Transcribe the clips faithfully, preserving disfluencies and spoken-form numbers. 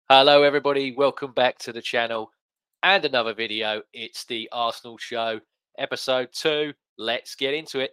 Hello, everybody. Welcome back to the channel and another video. It's the Arsenal Show, episode two. Let's get into it.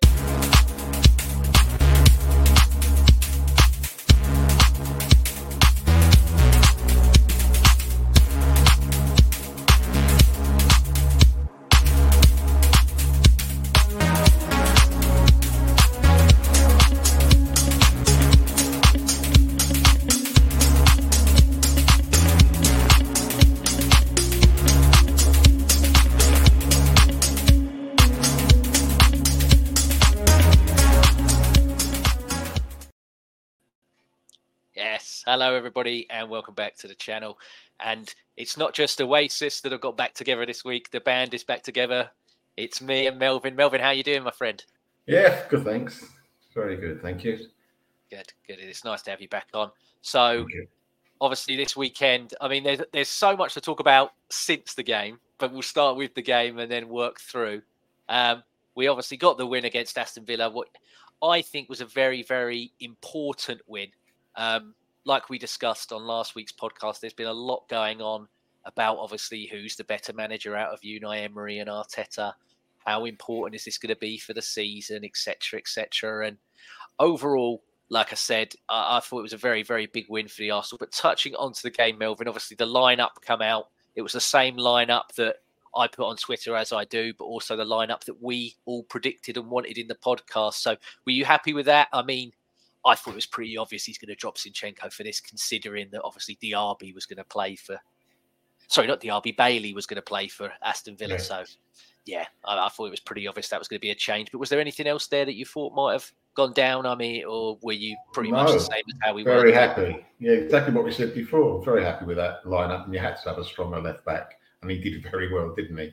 Yes, hello everybody and welcome back to the channel. And it's not just Oasis that have got back together this week. The band is back together. It's me and Melvin. Melvin, how you doing, my friend? Yeah, good, thanks. Very good, thank you. Good, good. It's nice to have you back on. So, obviously this weekend, I mean, there's, there's so much to talk about since the game, but we'll start with the game and then work through. Um, we obviously got the win against Aston Villa, what I think was a very, very important win. Um, like we discussed on last week's podcast, there's been a lot going on about obviously who's the better manager out of Unai Emery and Arteta. How important is this going to be for the season, et cetera, et cetera. And overall, like I said, I, I thought it was a very, very big win for the Arsenal. But touching onto the game, Melvin, obviously the lineup come out. It was the same lineup that I put on Twitter as I do, but also the lineup that we all predicted and wanted in the podcast. So were you happy with that? I mean, I thought it was pretty obvious he's going to drop Zinchenko for this, considering that obviously Diaby was going to play for, sorry, not Diaby, Bailey was going to play for Aston Villa. Yeah. So, yeah, I, I thought it was pretty obvious that was going to be a change. But was there anything else there that you thought might have gone down, I mean, or were you pretty no, much the same as how we very were? Very happy. Yeah, exactly what we said before. Very happy with that lineup, and you had to have a stronger left back. And he did very well, didn't he?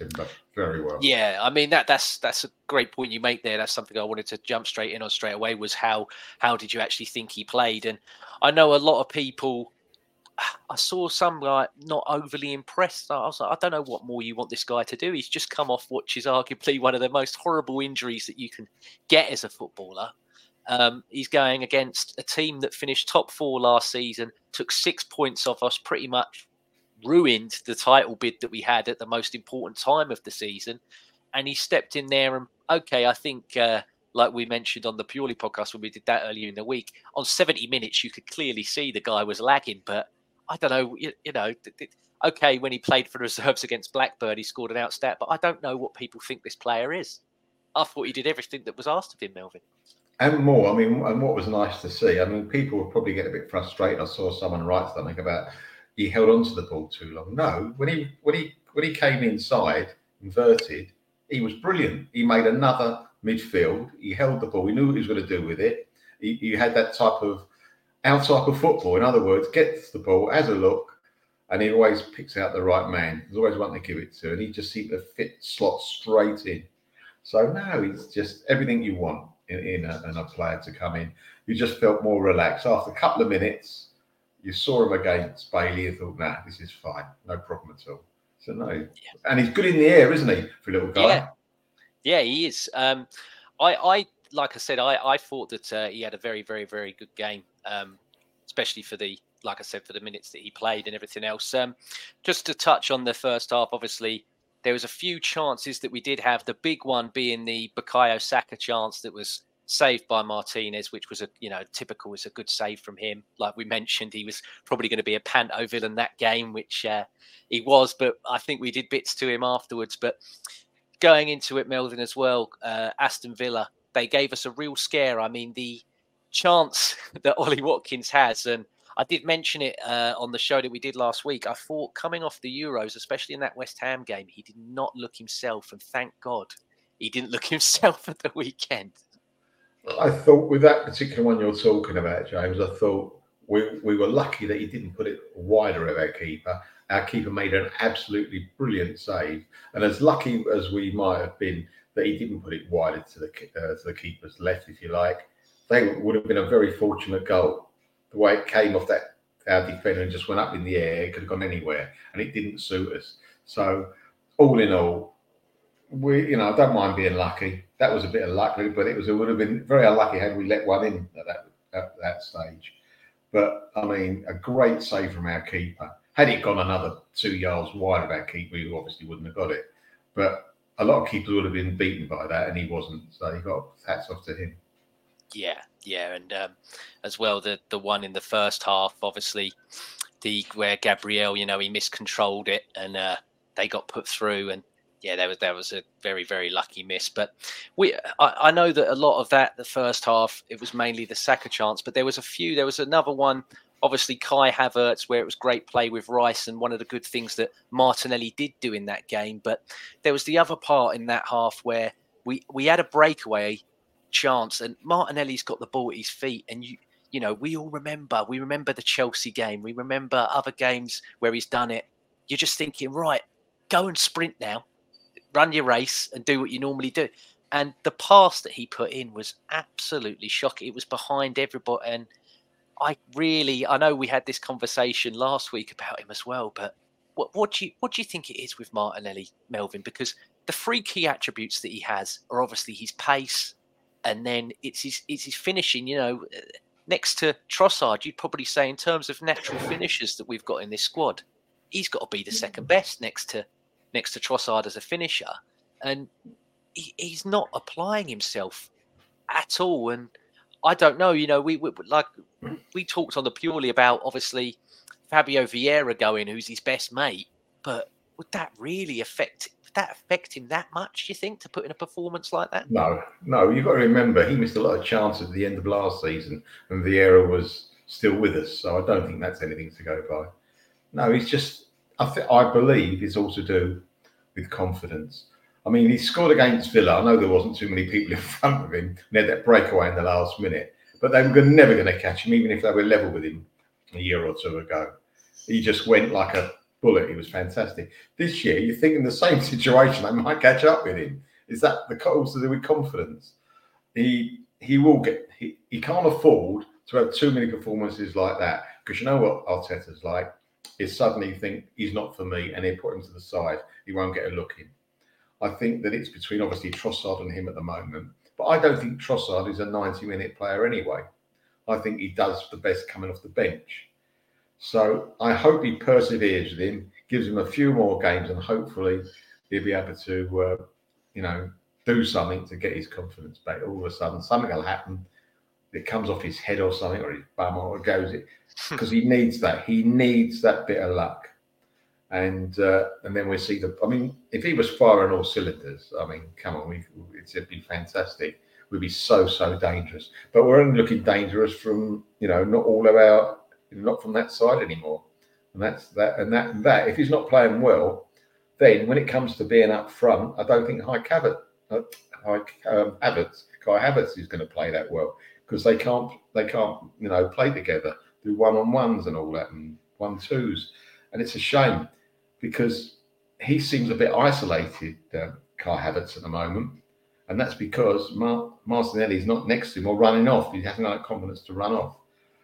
Very well. Yeah, I mean that that's that's a great point you make there. That's something I wanted to jump straight in on straight away. Was how how did you actually think he played? And I know a lot of people. I saw some like not overly impressed. I was like, I don't know what more you want this guy to do. He's just come off what is arguably one of the most horrible injuries that you can get as a footballer. Um, he's going against a team that finished top four last season, took six points off us, pretty much ruined the title bid that we had at the most important time of the season. And he stepped in there and, okay, I think, uh, like we mentioned on the Purely podcast when we did that earlier in the week, on seventy minutes, you could clearly see the guy was lagging. But I don't know, you, you know, th- th- okay, when he played for the reserves against Blackburn, he scored an outstat, but I don't know what people think this player is. I thought he did everything that was asked of him, Melvin. And more. I mean, and what was nice to see, I mean, people would probably get a bit frustrated. I saw someone write something about he held on to the ball too long. No, when he when he when he came inside, inverted, he was brilliant. He made another midfield. He held the ball. He knew what he was going to do with it. He, he had that type of our type of football. In other words, gets the ball, has a look, and he always picks out the right man. There's always one to give it to, and he just seemed to fit slot straight in. So now he's just everything you want in, in, a, in a player to come in. You just felt more relaxed after a couple of minutes. You saw him against Bailey and thought, nah, this is fine. No problem at all. So, no. Yeah. And he's good in the air, isn't he, for a little guy? Yeah, yeah he is. Um, I, I, like I said, I, I thought that uh, he had a very, very, very good game, um, especially for the, like I said, for the minutes that he played and everything else. Um, just to touch on the first half, obviously, there was a few chances that we did have. The big one being the Bukayo Saka chance that was saved by Martinez, which was a, you know, typical, was a good save from him. Like we mentioned, he was probably going to be a panto villain that game, which uh, he was, but I think we did bits to him afterwards. But going into it, Melvin, as well, uh, Aston Villa, they gave us a real scare. I mean, the chance that Ollie Watkins has, and I did mention it uh, on the show that we did last week. I thought coming off the Euros, especially in that West Ham game, he did not look himself, and thank God he didn't look himself at the weekend. I thought with that particular one you're talking about, James, I thought we, we were lucky that he didn't put it wider of our keeper. Our keeper made an absolutely brilliant save. And as lucky as we might have been that he didn't put it wider to the, uh, to the keeper's left, if you like, they would have been a very fortunate goal. The way it came off that our defender and just went up in the air, it could have gone anywhere, and it didn't suit us. So all in all, we, you know, I don't mind being lucky. That was a bit of luck, but it was it would have been very unlucky had we let one in at that at that stage. But I mean, a great save from our keeper. Had it gone another two yards wide of our keeper, we obviously wouldn't have got it. But a lot of keepers would have been beaten by that, and he wasn't. So he got hats off to him. Yeah, yeah, and um, as well the the one in the first half, obviously, the where Gabriel, you know, he miscontrolled it, and uh, they got put through, and yeah, there was there was a very very lucky miss. But we, I, I know that a lot of that, the first half, it was mainly the Saka chance, but there was a few. There was another one, obviously Kai Havertz, where it was great play with Rice, and one of the good things that Martinelli did do in that game. But there was the other part in that half where we we had a breakaway chance, and Martinelli's got the ball at his feet, and you you know we all remember we remember the Chelsea game, we remember other games where he's done it. You're just thinking, right, go and sprint now, run your race and do what you normally do. And the pass that he put in was absolutely shocking. It was behind everybody, and I really, I know we had this conversation last week about him as well, but what, what do you what do you think it is with Martinelli, Melvin? Because the three key attributes that he has are obviously his pace, and then it's his it's his finishing. You know, next to Trossard, you'd probably say in terms of natural finishers that we've got in this squad, he's got to be the second best next to next to Trossard as a finisher, and he, he's not applying himself at all. And I don't know, you know, we, we like we talked on the purely about obviously Fabio Vieira going, who's his best mate, but would that really affect would that affect him that much, do you think, to put in a performance like that? No, no, you've got to remember he missed a lot of chances at the end of last season and Vieira was still with us, so I don't think that's anything to go by. No, he's just, I, th- I believe it's all to do with confidence. I mean, he scored against Villa. I know there wasn't too many people in front of him. He had that breakaway in the last minute, but they were never going to catch him, even if they were level with him a year or two ago. He just went like a bullet. He was fantastic. This year, you think in the same situation, they might catch up with him. Is that the also to do with confidence? He he will get. He, he can't afford to have too many performances like that, because you know what Arteta's like. Is suddenly think he's not for me, and they put him to the side. He won't get a look in. I think that it's between obviously Trossard and him at the moment, but I don't think Trossard is a ninety-minute player anyway. I think he does the best coming off the bench. So I hope he perseveres with him, gives him a few more games, and hopefully he'll be able to, uh, you know, do something to get his confidence back. All of a sudden, something will happen. It comes off his head or something, or his bum, or it goes it, because he needs that. He needs that bit of luck. And uh, and then we see the. I mean, if he was firing all cylinders, I mean, come on, we, it'd be fantastic. We'd be so so dangerous. But we're only looking dangerous from, you know, not all of our, not from that side anymore. And that's that. And that and that. If he's not playing well, then when it comes to being up front, I don't think Kai Havertz, uh, um, Havertz, Kai Havertz is going to play that well, because they can't they can't you know play together, do one on ones and all that, and one twos, and it's a shame. Because he seems a bit isolated, uh, Kai Havertz, at the moment. And that's because Mar- Martinelli's not next to him or running off. He hasn't got confidence to run off.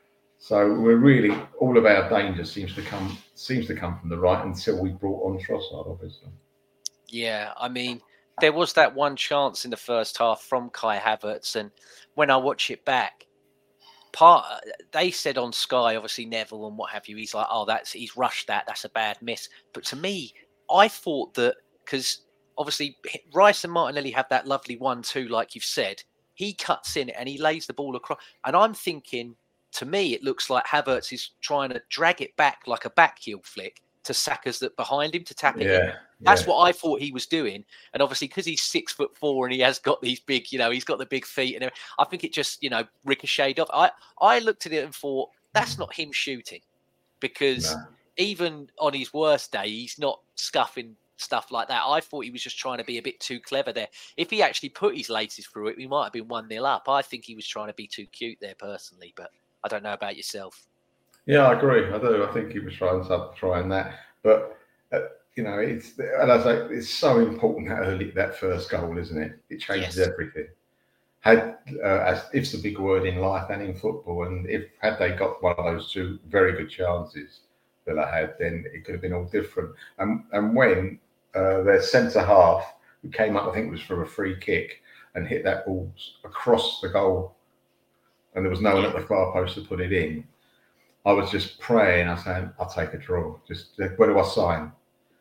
So we're really, all of our danger seems to come seems to come from the right until we brought on Trossard, obviously. Yeah, I mean, there was that one chance in the first half from Kai Havertz. And when I watch it back, part they said on Sky, obviously Neville and what have you, he's like, oh, that's he's rushed that, that's a bad miss. But to me, I thought that, because obviously Rice and Martinelli have that lovely one two, like you've said, he cuts in and he lays the ball across, and I'm thinking, to me it looks like Havertz is trying to drag it back like a back heel flick to Saka's that behind him to tap it yeah, in. That's yeah. what I thought he was doing. And obviously, because he's six foot four and he has got these big, you know, he's got the big feet, and everything, I think it just, you know, ricocheted off. I, I looked at it and thought, that's not him shooting, because No. even on his worst day, he's not scuffing stuff like that. I thought he was just trying to be a bit too clever there. If he actually put his laces through it, we might have been one nil up. I think he was trying to be too cute there personally, but I don't know about yourself. Yeah, I agree. I do. I think he was trying something, trying that, but uh, you know, it's and I say it's so important that early that first goal, isn't it? It changes Yes. everything. Had uh, as if's a big word in life and in football, and if had they got one of those two very good chances that I had, then it could have been all different. And and when uh, their centre half, who came up, I think it was for a free kick, and hit that ball across the goal, and there was no one at the far post to put it in. I was just praying. I was saying, I'll take a draw. Just where do I sign?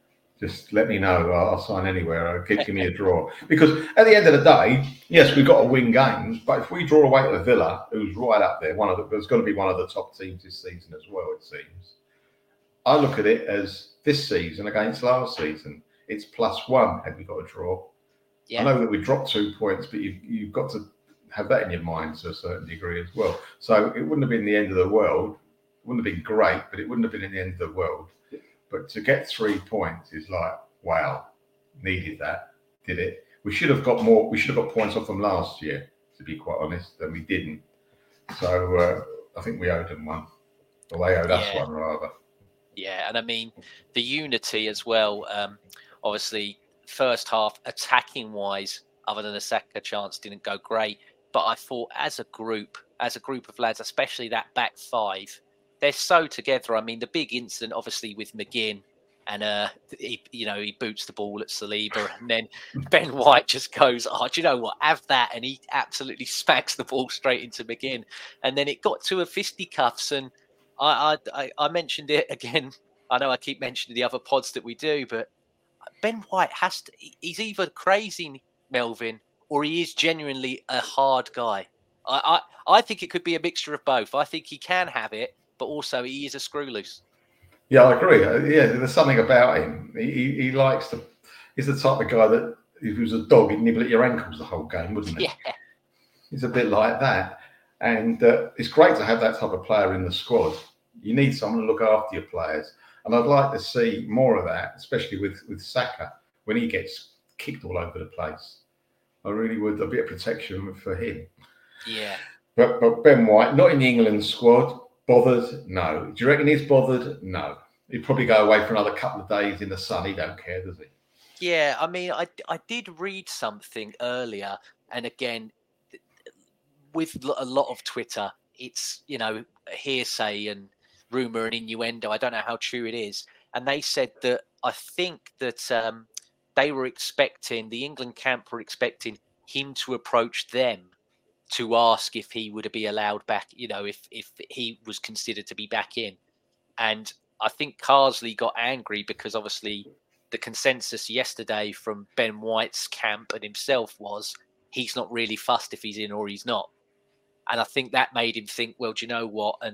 Just let me know. I'll, I'll sign anywhere. Give, give me a draw. Because at the end of the day, yes, we've got to win games. But if we draw away to Villa, who's right up there, one of the, there's going to be one of the top teams this season as well, it seems. I look at it as this season against last season. It's plus one had we got a draw. Yeah. I know that we dropped two points, but you've, you've got to have that in your mind to a certain degree as well. So it wouldn't have been the end of the world. It wouldn't have been great, but it wouldn't have been in the end of the world. But to get three points is like, wow, needed that, did it? We should have got more. We should have got points off them last year, to be quite honest, and we didn't. So uh, I think we owed them one. Or they owed us yeah. one, rather. Yeah, and I mean, the unity as well, um, obviously, first half, attacking-wise, other than a Saka chance, didn't go great. But I thought as a group, as a group of lads, especially that back five, they're so together. I mean, the big incident, obviously, with McGinn, and uh, he, you know, he boots the ball at Saliba, and then Ben White just goes, "Oh, do you know what? Have that!" And he absolutely smacks the ball straight into McGinn. And then it got to a fisticuffs, and I, I, I mentioned it again. I know I keep mentioning the other pods that we do, but Ben White has to. He's either crazy, Melvin, or he is genuinely a hard guy. I, I, I think it could be a mixture of both. I think he can have it, but also he is a screw loose. Yeah, I agree. Yeah, there's something about him. He, he, he likes to. He's the type of guy that if he was a dog, he'd nibble at your ankles the whole game, wouldn't he? Yeah. He's a bit like that, and uh, it's great to have that type of player in the squad. You need someone to look after your players, and I'd like to see more of that, especially with with Saka when he gets kicked all over the place. I really would. A bit of protection for him. Yeah. But but Ben White, not in the England squad. Bothered? No. Do you reckon he's bothered? No. He'd probably go away for another couple of days in the sun. He don't care, does he? Yeah, I mean, I, I did read something earlier, and again, with a lot of Twitter, it's, you know, hearsay and rumour and innuendo. I don't know how true it is. And they said that I think that um, they were expecting, the England camp were expecting him to approach them to ask if he would be allowed back, you know, if if he was considered to be back in. And I think Carsley got angry because obviously the consensus yesterday from Ben White's camp and himself was he's not really fussed if he's in or he's not. And I think that made him think, well, do you know what? And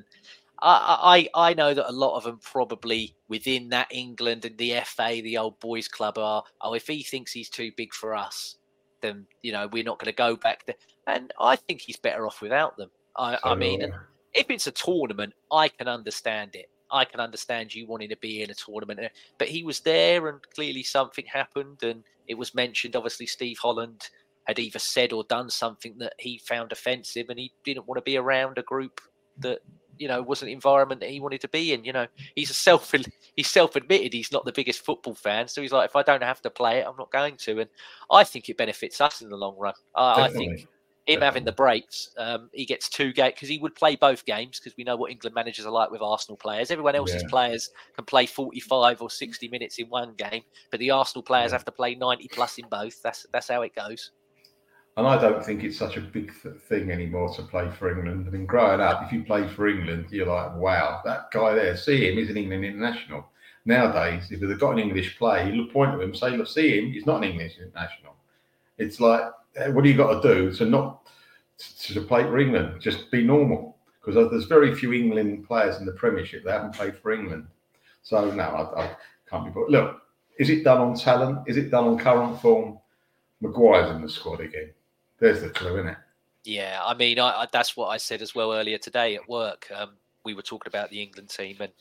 I I, I know that a lot of them probably within that England and the F A, the old boys club, are, oh, if he thinks he's too big for us, then, you know, we're not going to go back there. And I think he's better off without them. I, so, I mean, and if it's a tournament, I can understand it. I can understand you wanting to be in a tournament. But he was there and clearly something happened. And it was mentioned, obviously, Steve Holland had either said or done something that he found offensive, and he didn't want to be around a group that, you know, was an environment that he wanted to be in. You know, he's a self he's self-admitted he's not the biggest football fan, so he's like, if I don't have to play it, I'm not going to. And I think it benefits us in the long run. I, I think him Definitely. having the breaks, um, he gets two games because he would play both games, because we know what England managers are like with Arsenal players. Everyone else's yeah. players can play forty-five or sixty minutes in one game, but the Arsenal players yeah. have to play ninety plus in both. That's that's how it goes. And I don't think it's such a big th- thing anymore to play for England. I mean, growing up, if you play for England, you're like, wow, that guy there, see him, he's an England international. Nowadays, if they've got an English player, you point to him and say, look, see him, he's not an English international. It's like, what do you got to do to not to play for England? Just be normal. Because there's very few England players in the Premiership that haven't played for England. So, no, I, I can't be put. Look, is it done on talent? Is it done on current form? Maguire's in the squad again. There's the clue, isn't it? Yeah, I mean, I, I, that's what I said as well earlier today at work. Um, we were talking about the England team, and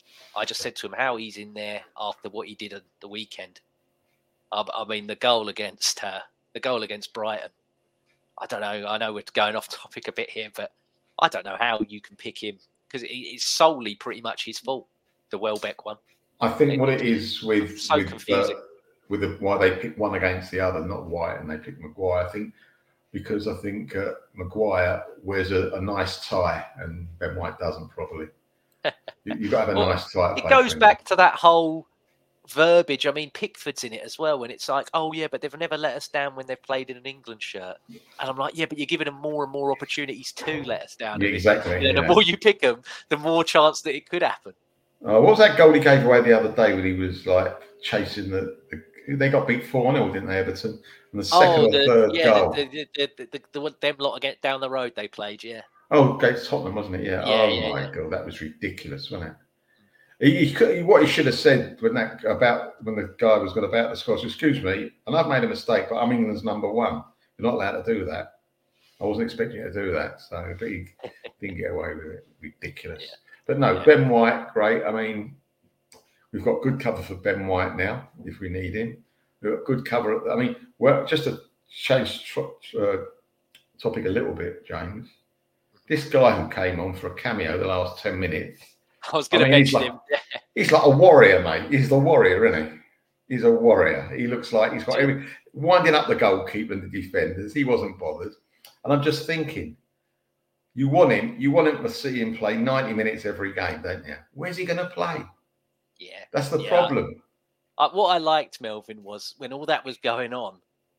I just said to him how he's in there after what he did at the weekend. I, I mean, the goal against uh, the goal against Brighton. I don't know. I know we're going off topic a bit here, but I don't know how you can pick him, because it, it's solely pretty much his fault. The Welbeck one. I think it, what it is with so with, confusing. Uh, with the, why they pick one against the other, not White, and they pick Maguire. I think. Because I think uh, Maguire wears a, a nice tie and Ben White doesn't properly. You, you've got to have a well, nice tie. It goes back to that whole verbiage. I mean, Pickford's in it as well, and it's like, oh yeah, but they've never let us down when they've played in an England shirt. And I'm like, yeah, but you're giving them more and more opportunities to let us down. Yeah, exactly. You know, yeah. The more you pick them, the more chance that it could happen. Oh, what was that goal he gave away the other day when he was like chasing the? the they got beat four nil, didn't they, Everton? And the second oh, or the, third yeah, goal. The, the, the, the, the, the, them lot again down the road they played, yeah. Oh, against Tottenham, wasn't it? Yeah. yeah oh yeah, my yeah. god, that was ridiculous, wasn't it? He, he could, what he should have said when that about when the guy was going about the score, excuse me, and I've made a mistake, but I'm England's number one. You're not allowed to do that. I wasn't expecting you to do that, so but he didn't get away with it. Ridiculous. Yeah. But no, yeah. Ben White, great. I mean, we've got good cover for Ben White now if we need him. We've got good cover. I mean, well, just to change uh, topic a little bit, James. This guy who came on for a cameo the last ten minutes. I was going I mean, to mention he's like, him. He's like a warrior, mate. He's the warrior, isn't he? He's a warrior. He looks like he's got every winding up the goalkeeper and the defenders. He wasn't bothered. And I'm just thinking, you want him, you want him to see him play ninety minutes every game, don't you? Where's he going to play? Yeah. That's the yeah. problem. I, what I liked, Melvin, was when all that was going on,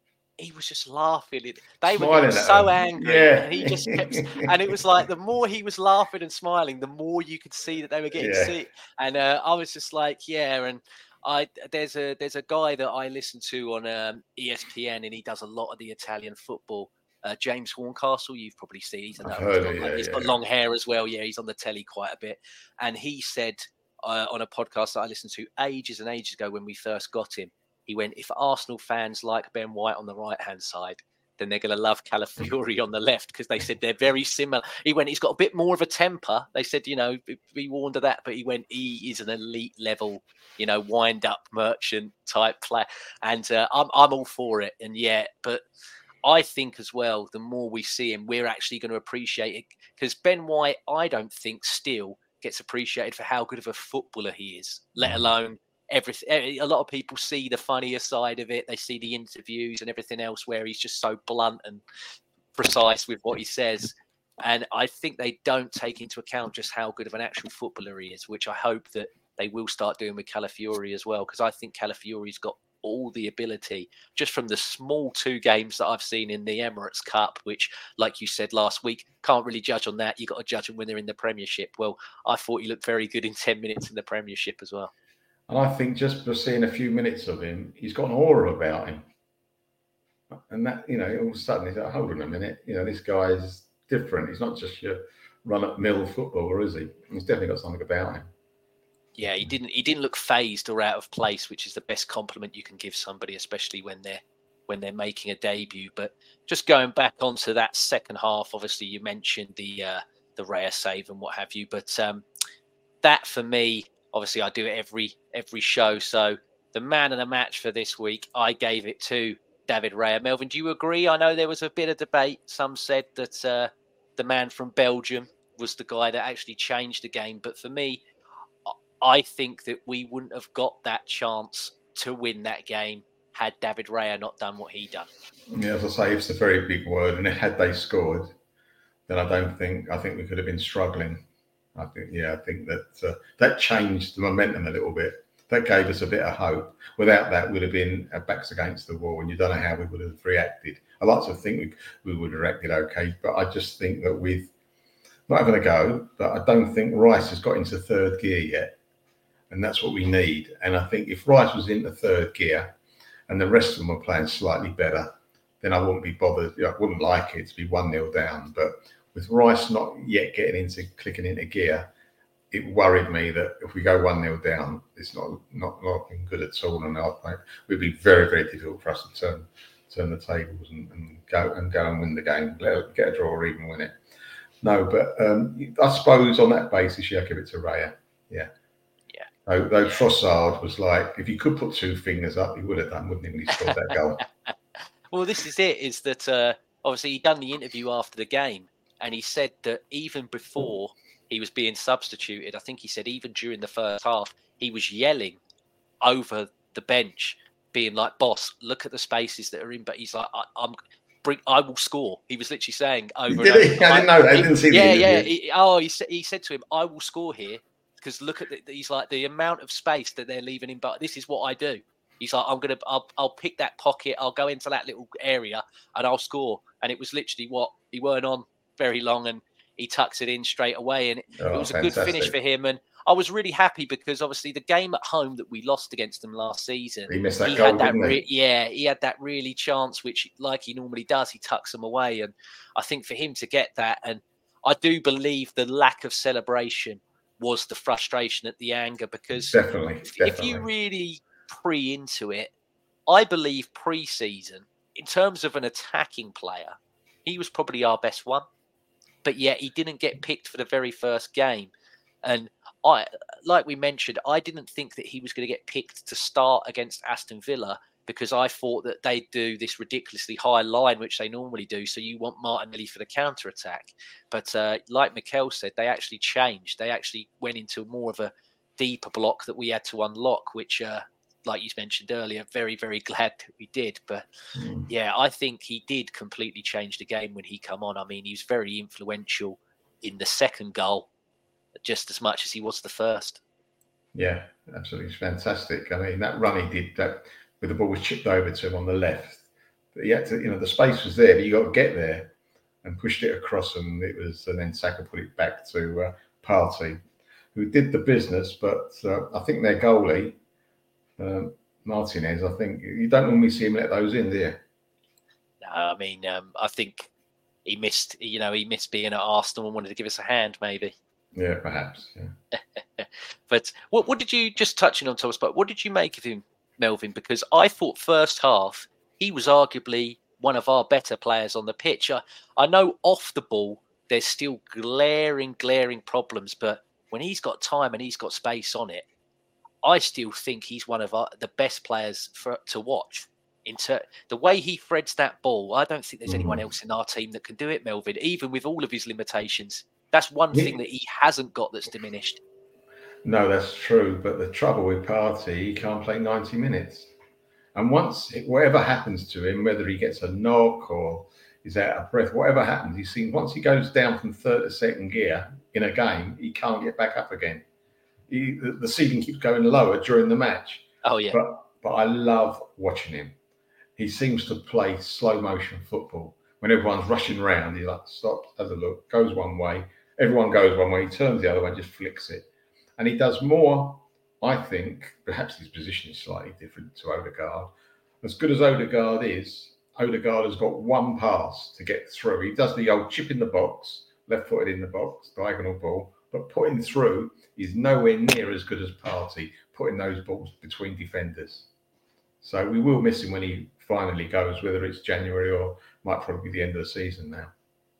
he was just laughing. They Smiling were so him. angry. Yeah. And he just kept, and it was like the more he was laughing and smiling, the more you could see that they were getting yeah. sick. And uh, I was just like, yeah. And I there's a there's a guy that I listen to on um, E S P N, and he does a lot of the Italian football. Uh, James Horncastle, you've probably seen. He's, I've he's heard got, it, like, yeah, he's yeah. got long hair as well. Yeah, he's on the telly quite a bit. And he said uh, on a podcast that I listened to ages and ages ago when we first got him, he went, if Arsenal fans like Ben White on the right-hand side, then they're going to love Calafiori on the left, because they said they're very similar. He went, he's got a bit more of a temper. They said, you know, be warned of that. But he went, he is an elite level, you know, wind-up merchant type player. And uh, I'm, I'm all for it. And yeah, but I think as well, the more we see him, we're actually going to appreciate it. Because Ben White, I don't think still gets appreciated for how good of a footballer he is, let alone everything. A lot of people see the funnier side of it. They see the interviews and everything else where he's just so blunt and precise with what he says. And I think they don't take into account just how good of an actual footballer he is, which I hope that they will start doing with Calafiori as well, because I think Calafiori's got all the ability just from the small two games that I've seen in the Emirates Cup, which, like you said last week, can't really judge on that. You got to judge them when they're in the Premiership. Well, I thought he looked very good in ten minutes in the Premiership as well. And I think just for seeing a few minutes of him, he's got an aura about him. And that, you know, all of a sudden he's like, hold on a minute, you know, this guy is different. He's not just your run-up-mill footballer, is he? He's definitely got something about him. Yeah, he didn't. He didn't look phased or out of place, which is the best compliment you can give somebody, especially when they're when they're making a debut. But just going back onto that second half, obviously you mentioned the uh, the Raya save and what have you. But um, that for me, obviously I do it every every show. So the man of the match for this week, I gave it to David Raya. Melvin, do you agree? I know there was a bit of debate. Some said that uh, the man from Belgium was the guy that actually changed the game, but for me, I think that we wouldn't have got that chance to win that game had David Raya not done what he done. Yeah, as I say, it's a very big word, and had they scored, then I don't think I think we could have been struggling. I think, yeah, I think that uh, that changed the momentum a little bit. That gave us a bit of hope. Without that, we'd have been our backs against the wall, and you don't know how we would have reacted. I like to think we, we would have reacted okay, but I just think that with not having a go, but I don't think Rice has got into third gear yet. And that's what we need. And I think if Rice was in the third gear and the rest of them were playing slightly better, then I wouldn't be bothered. I wouldn't like it to be one nil down. But with Rice not yet getting into clicking into gear, it worried me that if we go one nil down, it's not not looking good at all. And it would be very, very difficult for us to turn turn the tables and, and go and go and win the game, let, get a draw or even win it. No, but um, I suppose on that basis, yeah, I give it to Raya. Yeah. Though, though Trossard was like, if he could put two fingers up, he would have done, wouldn't he, when he scored that goal? Well, this is it, is that uh, obviously he done the interview after the game, and he said that even before he was being substituted, I think he said even during the first half, he was yelling over the bench, being like, boss, look at the spaces that are in, but he's like, I, I'm... Bring, I will score. He was literally saying over. Did he? I didn't know that. I didn't see yeah, the yeah. He, oh, he said he said to him, "I will score here. because look at the, he's like the amount of space that they're leaving him. But this is what I do. He's like, I'm gonna, I'll, I'll pick that pocket, I'll go into that little area, and I'll score. And it was literally what he weren't on very long, and he tucks it in straight away, and it, Oh, it was a fantastic. good finish for him. And I was really happy because obviously the game at home that we lost against them last season, he missed that he goal, had that didn't re- he? yeah, he had that really chance, which like he normally does, he tucks them away. And I think for him to get that, and I do believe the lack of celebration was the frustration at the anger, because Definitely, if, definitely. if you really pre into it, I believe pre-season, in terms of an attacking player, he was probably our best one. But yet he didn't get picked for the very first game. And I, like we mentioned, I didn't think that he was going to get picked to start against Aston Villa, because I thought that they'd do this ridiculously high line, which they normally do. So you want Martinelli for the counter-attack. But uh, like Mikel said, they actually changed. They actually went into more of a deeper block that we had to unlock, which... Uh, like you mentioned earlier, very, very glad that we did. But Mm. yeah, I think he did completely change the game when he come on. I mean, he was very influential in the second goal, just as much as he was the first. Yeah, absolutely fantastic. I mean, that run he did that with the ball was chipped over to him on the left. But he had to, you know, the space was there, but you got to get there, and pushed it across, and it was, and then Saka put it back to uh, Partey, who did the business. But uh, I think their goalie, Um, Martinez, I think you don't normally see him let those in, do you? No, I mean, um, I think he missed, you know, he missed being at Arsenal and wanted to give us a hand, maybe. Yeah, perhaps. Yeah. But what, what did you, just touching on Thomas, but what did you make of him, Melvin? Because I thought first half, he was arguably one of our better players on the pitch. I, I know off the ball, there's still glaring, glaring problems, but when he's got time and he's got space on it, I still think he's one of our, the best players for to watch. Into the way he threads that ball, I don't think there's Mm. anyone else in our team that can do it, Melvin, even with all of his limitations. That's one Yeah. thing that he hasn't got that's diminished. No, that's true. But the trouble with Partey, he can't play ninety minutes. And once, whatever happens to him, whether he gets a knock or is out of breath, whatever happens, he's seen once he goes down from third to second gear in a game, he can't get back up again. He, the, the ceiling keeps going lower during the match. Oh, yeah. But but I love watching him. He seems to play slow motion football. When everyone's rushing around, he like stops, has a look, goes one way, everyone goes one way, he turns the other way, just flicks it. And he does more, I think, perhaps his position is slightly different to Odegaard. As good as Odegaard is, Odegaard has got one pass to get through. He does the old chip in the box, left footed in the box, diagonal ball, but putting through is nowhere near as good as Partey, putting those balls between defenders. So we will miss him when he finally goes, whether it's January or might probably be the end of the season now.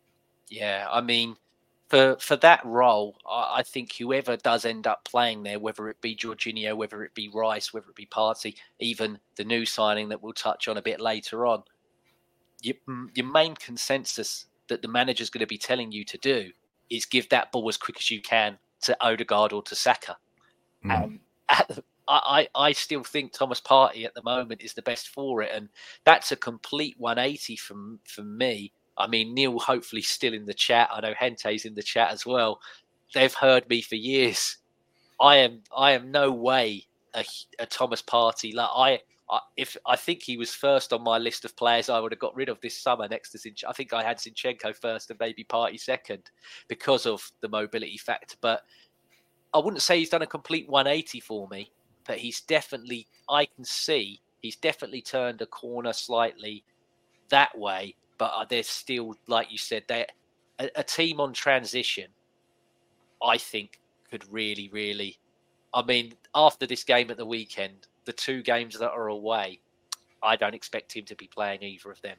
Yeah, I mean, for for that role, I, I think whoever does end up playing there, whether it be Jorginho, whether it be Rice, whether it be Partey, even the new signing that we'll touch on a bit later on, your, your main consensus that the manager's going to be telling you to do is give that ball as quick as you can to Odegaard or to Saka. Mm. And at the, I, I still think Thomas Partey at the moment is the best for it. And that's a complete one eighty from, from me. I mean, Neil hopefully still in the chat. I know Hente's in the chat as well. They've heard me for years. I am I am no way a, a Thomas Partey. Like I, I, if I think he was first on my list of players I would have got rid of this summer next to Zinchenko. I think I had Zinchenko first and maybe Partey second because of the mobility factor. But I wouldn't say he's done a complete one eighty for me. But he's definitely, I can see, he's definitely turned a corner slightly that way. But there's still, like you said, a, a team on transition, I think, could really, really, I mean, after this game at the weekend, the two games that are away, I don't expect him to be playing either of them.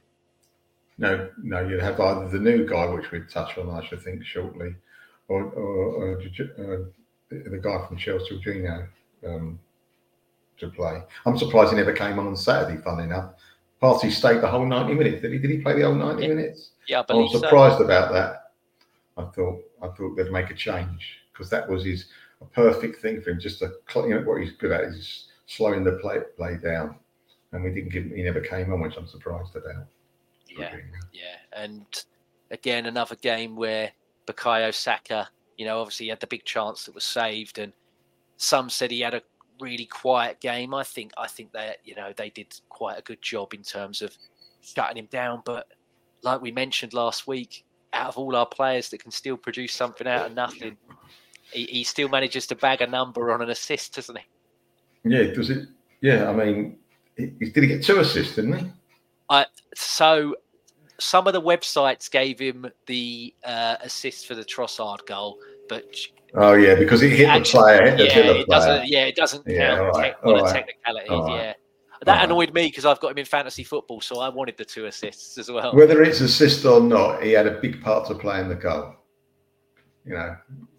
No, no, you'd have either the new guy, which we'd touch on, I should think, shortly, or, or, or uh, the guy from Chelsea, Jorginho, um, to play. I'm surprised he never came on on Saturday, funnily enough. Partey stayed the whole ninety minutes. Did he? Did he play the whole ninety Yeah. minutes? Yeah, I I'm believe surprised so. about that. I thought I thought they'd make a change because that was his a perfect thing for him. Just to, you know, what he's good at is slowing the play play down, and we didn't give him. He never came on, which I'm surprised about. Yeah, yeah, and again another game where Bukayo Saka, You know, obviously he had the big chance that was saved, and some said he had a really quiet game. I think I think they, you know, they did quite a good job in terms of shutting him down. But like we mentioned last week, out of all our players that can still produce something out of nothing, he, he still manages to bag a number on an assist, doesn't he? Yeah, does it? Yeah, I mean, he, did he get two assists, didn't he? I so some of the websites gave him the uh, assist for the Trossard goal, but oh yeah, because he hit actually, the player, hit the yeah, Villa it player. doesn't. Yeah, it doesn't yeah, count right, tech, on right, a technicality. right, yeah, that right. annoyed me because I've got him in fantasy football, so I wanted the two assists as well. Whether it's assist or not, he had a big part to play in the goal. You know,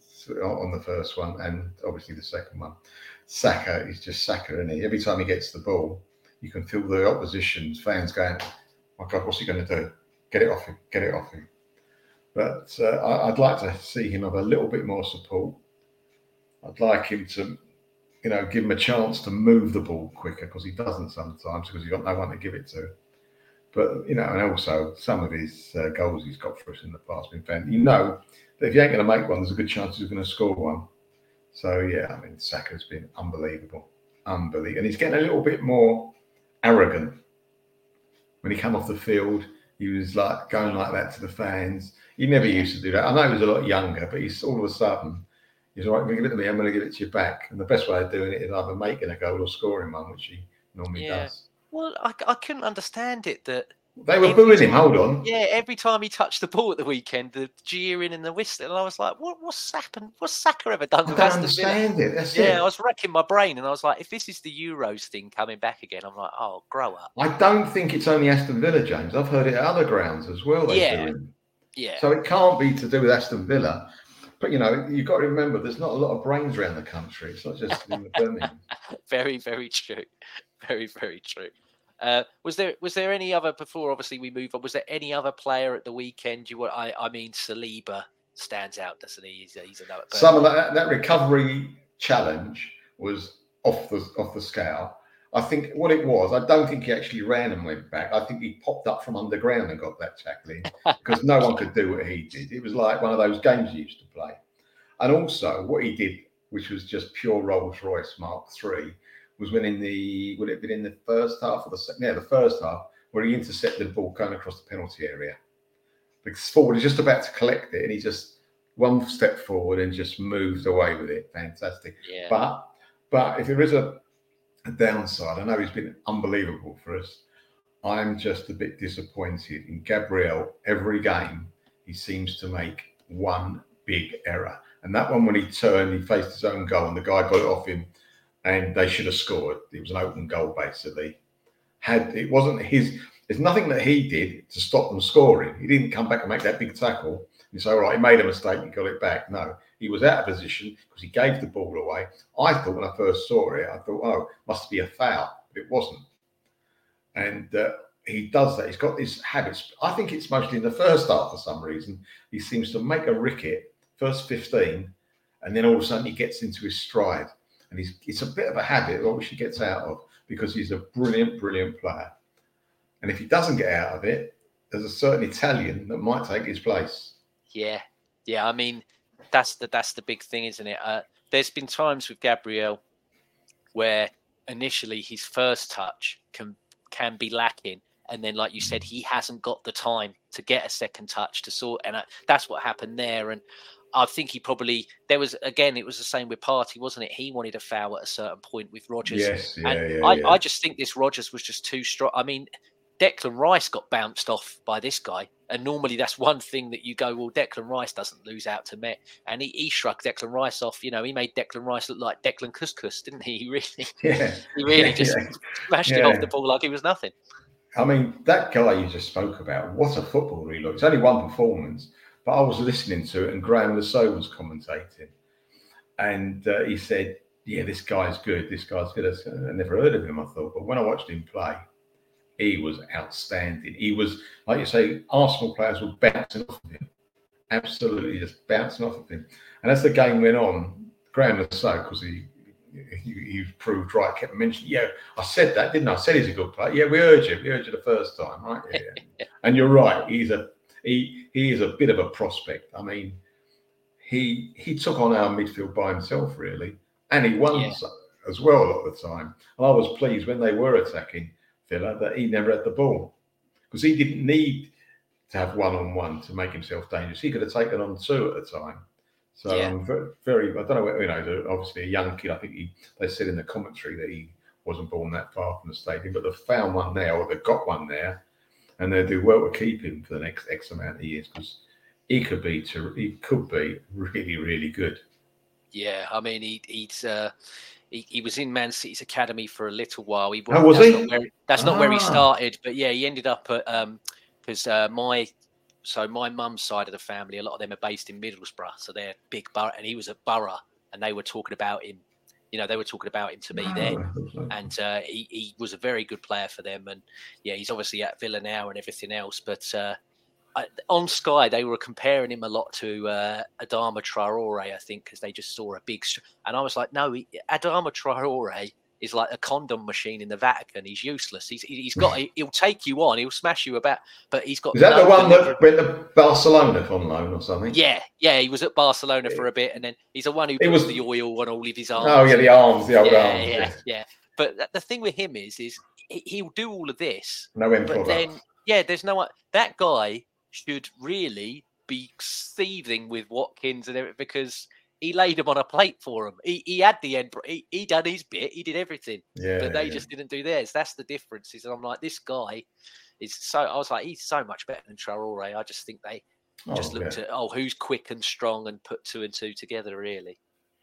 on the first one and obviously the second one. Saka is just Saka, isn't he? Every time he gets the ball, you can feel the opposition's fans going, "My God, what's he going to do? Get it off him! Get it off him!" But uh, I'd like to see him have a little bit more support. I'd like him to, you know, give him a chance to move the ball quicker because he doesn't sometimes because he's got no one to give it to. But, you know, and also some of his uh, goals he's got for us in the past been found. You know that if you ain't going to make one, there's a good chance he's going to score one. So, yeah, I mean, Saka's been unbelievable. Unbelievable. And he's getting a little bit more arrogant. When he came off the field, he was like going like that to the fans. He never used to do that. I know he was a lot younger, but he's all of a sudden, he's all right, give it to me, I'm going to give it to you back. And the best way of doing it is either making a goal or scoring one, which he normally yeah. does. Well, I, I couldn't understand it that they were booing him. Hold on. Yeah, every time he touched the ball at the weekend, the jeering and the whistling, and I was like, "What? What's Saka? What's Saka ever done?" I don't understand it. That's yeah, it. I was wrecking my brain, and I was like, "If this is the Euros thing coming back again, I'm like, oh, grow up." I don't think it's only Aston Villa, James. I've heard it at other grounds as well. They yeah, do him. yeah. So it can't be to do with Aston Villa. But, you know, you've got to remember there's not a lot of brains around the country. It's not just in the Birmingham. Very, very true. Very, very true. Uh, was there was there any other, before obviously we move on, was there any other player at the weekend? You want, I, I mean, Saliba stands out, doesn't he? He's, he's another person. Some of that, that recovery challenge was off the off the scale. I think what it was, I don't think he actually ran and went back. I think he popped up from underground and got that tackling because no one could do what he did. It was like one of those games he used to play. And also what he did, which was just pure Rolls Royce Mark three, was when in the, would it have been in the first half or the second? Yeah, the first half, where he intercepted the ball going across the penalty area. Because forward is just about to collect it, and he just one step forward and just moved away with it. Fantastic. Yeah. But but if there is a, a downside, I know he's been unbelievable for us. I'm just a bit disappointed in Gabriel. Every game, he seems to make one big error. And that one, when he turned, he faced his own goal, and the guy got it off him, and they should have scored. It was an open goal, basically. Had it wasn't his, there's nothing that he did to stop them scoring. He didn't come back and make that big tackle. You say, all right, he made a mistake, he got it back. No, he was out of position because he gave the ball away. I thought when I first saw it, I thought, oh, must be a foul, but it wasn't. And uh, he does that. He's got these habits. I think it's mostly in the first half for some reason. He seems to make a ricket, first fifteen, and then all of a sudden he gets into his stride. And he's, it's a bit of a habit, which he gets out of, because he's a brilliant, brilliant player. And if he doesn't get out of it, there's a certain Italian that might take his place. Yeah, yeah. I mean, that's the that's the big thing, isn't it? Uh, there's been times with Gabriel where initially his first touch can can be lacking, and then, like you said, he hasn't got the time to get a second touch to sort, and uh, that's what happened there. And I think he probably, there was, again, it was the same with Partey, wasn't it? He wanted a foul at a certain point with Rodgers. Yes, yeah, and yeah, I, yeah. I just think this Rodgers was just too strong. I mean, Declan Rice got bounced off by this guy. And normally that's one thing that you go, well, Declan Rice doesn't lose out to Met. And he, he shrugged Declan Rice off. You know, he made Declan Rice look like Declan Couscous, didn't he? He really, yeah. he really yeah, just yeah. smashed yeah. it off the ball like it was nothing. I mean, that guy you just spoke about, what a footballer he looked. It's only one performance. But I was listening to it, and Graham Lasso was commentating, and uh, he said, "Yeah, this guy's good. This guy's good." I never heard of him, I thought, but when I watched him play, he was outstanding. He was, like you say, Arsenal players were bouncing off of him, absolutely just bouncing off of him. And as the game went on, Graham Lasso, because he, he he proved right, kept mentioning, "Yeah, I said that, didn't I? I said he's a good player. Yeah, we heard you. We heard you the first time, right? Yeah." And you're right. He's a He he is a bit of a prospect. I mean, he he took on our midfield by himself, really, and he won Yeah. as well a lot of the time. And I was pleased when they were attacking Villa that he never had the ball, because he didn't need to have one-on-one to make himself dangerous. He could have taken on two at a time. So Yeah. I'm very, very, I don't know, you know, obviously a young kid. I think he, they said in the commentary that he wasn't born that far from the stadium, but they've found one there, or they've got one there, and they'll do well to keep him for the next X amount of years, because he could be, to, he could be really, really good. Yeah, I mean, he, he's uh, he, he was in Man City's academy for a little while. He, oh, was that's he? Not where, that's ah. not where he started, but yeah, he ended up at um, because uh, my. So my mum's side of the family, a lot of them are based in Middlesbrough, so they're big Borough, and he was at Borough, and they were talking about him. You know, they were talking about him to me oh, then, and uh, he he was a very good player for them, and yeah, he's obviously at Villa now and everything else. But uh, I, on Sky, they were comparing him a lot to uh, Adama Traore, I think, because they just saw a big, and I was like, no, he, Adama Traore is like a condom machine in the Vatican. He's useless. He's he's got he'll take you on, he'll smash you about, but he's got. Is that no the one delivery. that went to Barcelona on loan or something? Yeah, yeah, he was at Barcelona yeah. for a bit, and then he's the one who puts was the oil on all of his arms. Oh yeah, the arms, the old yeah, arms. Yeah, yeah, yeah. But the thing with him is, is he'll do all of this. No end but product. Then yeah, there's no that guy should really be seething with Watkins and everything, because he laid him on a plate for him. He he had the end. He, he done his bit. He did everything. Yeah, but they yeah. just didn't do theirs. That's the difference. Is I'm like, this guy is so. I was like, he's so much better than Traore. I just think they oh, just looked yeah. at oh, who's quick and strong, and put two and two together. Really.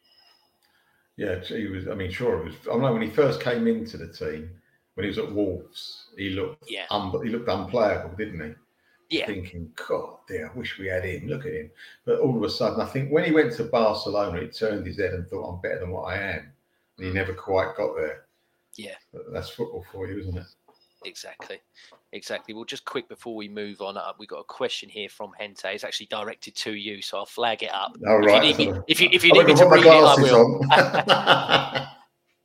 Yeah, he was. I mean, sure, it was. I know when he first came into the team, when he was at Wolves, he looked. Yeah. Un, he looked unplayable, didn't he? Yeah. Thinking, God, dear, I wish we had him. Look at him. But all of a sudden, I think when he went to Barcelona, he turned his head and thought, I'm better than what I am. And he never quite got there. Yeah. But that's football for you, isn't it? Exactly. Exactly. Well, just quick before we move on, uh, we've got a question here from Hente. It's actually directed to you, so I'll flag it up. Oh, right. If you need me, if you, if you need me to read it, I will.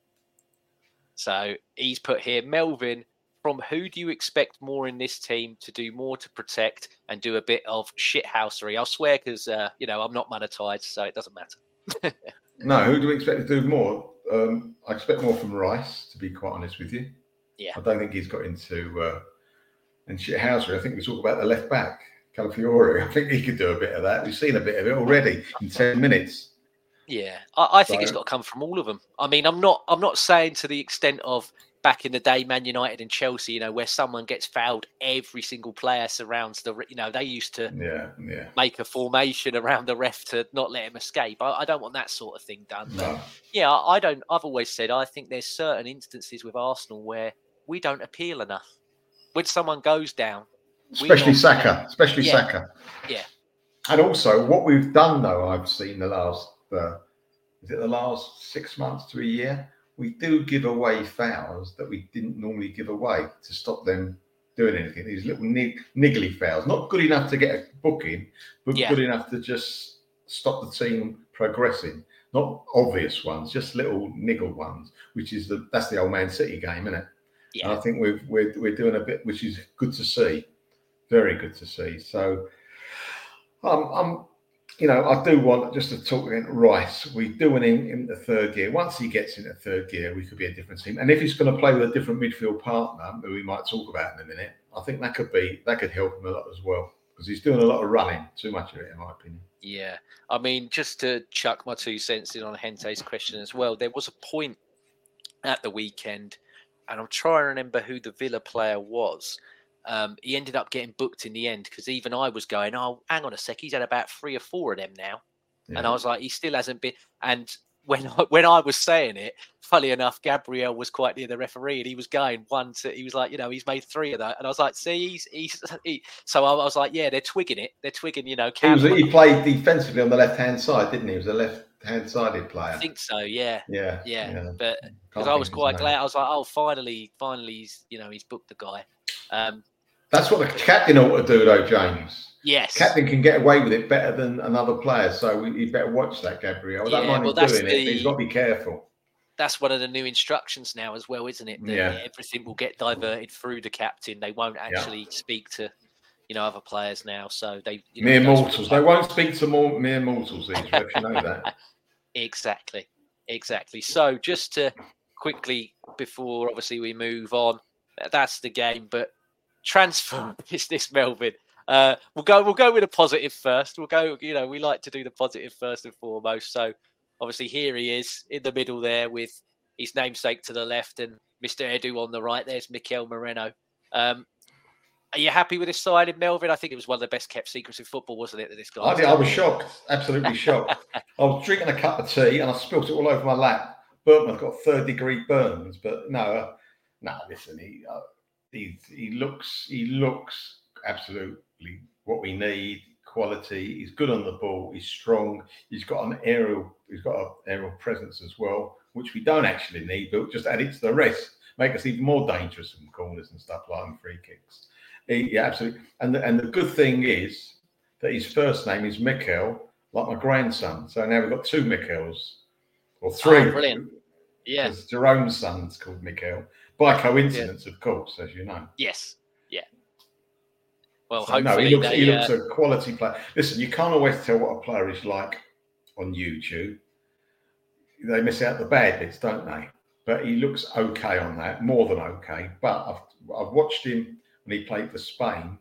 So he's put here, Melvin, from who do you expect more in this team to do more to protect and do a bit of shithousery? I'll swear because, uh, you know, I'm not monetized, so it doesn't matter. No, who do we expect to do more? Um, I expect more from Rice, to be quite honest with you. Yeah. I don't think he's got into uh, and shithousery. I think we talk about the left back, Calafiore. I think he could do a bit of that. We've seen a bit of it already in ten minutes. Yeah, I, I think so, it's got to come from all of them. I mean, I'm not I'm not saying to the extent of back in the day, Man United and Chelsea, you know, where someone gets fouled, every single player surrounds the, you know, they used to yeah, yeah. make a formation around the ref to not let him escape. I, I don't want that sort of thing done. No. But yeah, I don't, I've always said, I think there's certain instances with Arsenal where we don't appeal enough. When someone goes down. Especially Saka, especially yeah, Saka. Yeah. And also what we've done though, I've seen the last, uh, is it the last six months to a year? We do give away fouls that we didn't normally give away to stop them doing anything. These little nig- niggly fouls, not good enough to get a booking, but yeah. good enough to just stop the team progressing. Not obvious ones, just little niggle ones, which is the that's the old Man City game, isn't it? Yeah. And I think we've, we're we're doing a bit, which is good to see, very good to see. So, um, I'm. You know, I do want, just to talk about Rice, we do want him in the third gear. Once he gets into third gear, we could be a different team. And if he's going to play with a different midfield partner, who we might talk about in a minute, I think that could be, that could help him a lot as well. Because he's doing a lot of running, too much of it, in my opinion. Yeah. I mean, just to chuck my two cents in on Hente's question as well, there was a point at the weekend, and I'm trying to remember who the Villa player was. Um, he ended up getting booked in the end because even I was going, oh, hang on a sec, he's had about three or four of them now. Yeah. And I was like, he still hasn't been. And when I, when I was saying it, funny enough, Gabriel was quite near the referee and he was going one to, he was like, you know, he's made three of that. And I was like, see, he's, he's he. So I was like, yeah, they're twigging it. They're twigging, you know. He, was, he played defensively on the left-hand side, didn't he? He was a left-hand sided player. I think so, yeah. Yeah. Yeah. yeah. But because I was quite glad. I was like, oh, finally, finally, he's, you know, he's booked the guy. Um, That's what the captain ought to do, though, James. Yes. Captain can get away with it better than another player, so you better watch that, Gabriel. I don't yeah, mind well, him doing the, it, but he's got to be careful. That's one of the new instructions now as well, isn't it? That yeah. everything will get diverted through the captain. They won't actually yeah. speak to, you know, other players now. So they you know, mere mortals. They won't speak to more mere mortals. These, if you know that. Exactly, exactly. So just to quickly, before obviously we move on, that's the game. But transfer business, Melvin. Uh, we'll go. We'll go with a positive first. We'll go. You know, we like to do the positive first and foremost. So obviously here he is in the middle there with his namesake to the left and Mister Edu on the right. There's Mikel Moreno. Um, are you happy with this signing, Melvin? I think it was one of the best kept secrets in football, wasn't it? That this guy. I, I was shocked, absolutely shocked. I was drinking a cup of tea and I spilt it all over my lap. Burton, I've got third degree burns, but no, uh, no. Listen, he, uh, he he looks he looks absolutely what we need. Quality. He's good on the ball. He's strong. He's got an aerial. He's got an aerial presence as well, which we don't actually need, but just add it to the rest, make us even more dangerous from corners and stuff like and free kicks. He, yeah, absolutely. And the, and the good thing is that his first name is Mikel, like my grandson. So now we've got two Mikels, or three. Oh, brilliant. Yeah. Because Jerome's son's called Mikel, by coincidence, yeah. Of course, as you know. Yes. Yeah. Well, so, hopefully no, he looks, they, he looks uh... a quality player. Listen, you can't always tell what a player is like on YouTube. They miss out the bad bits, don't they? But he looks okay on that, more than okay. But I've, I've watched him when he played for Spain,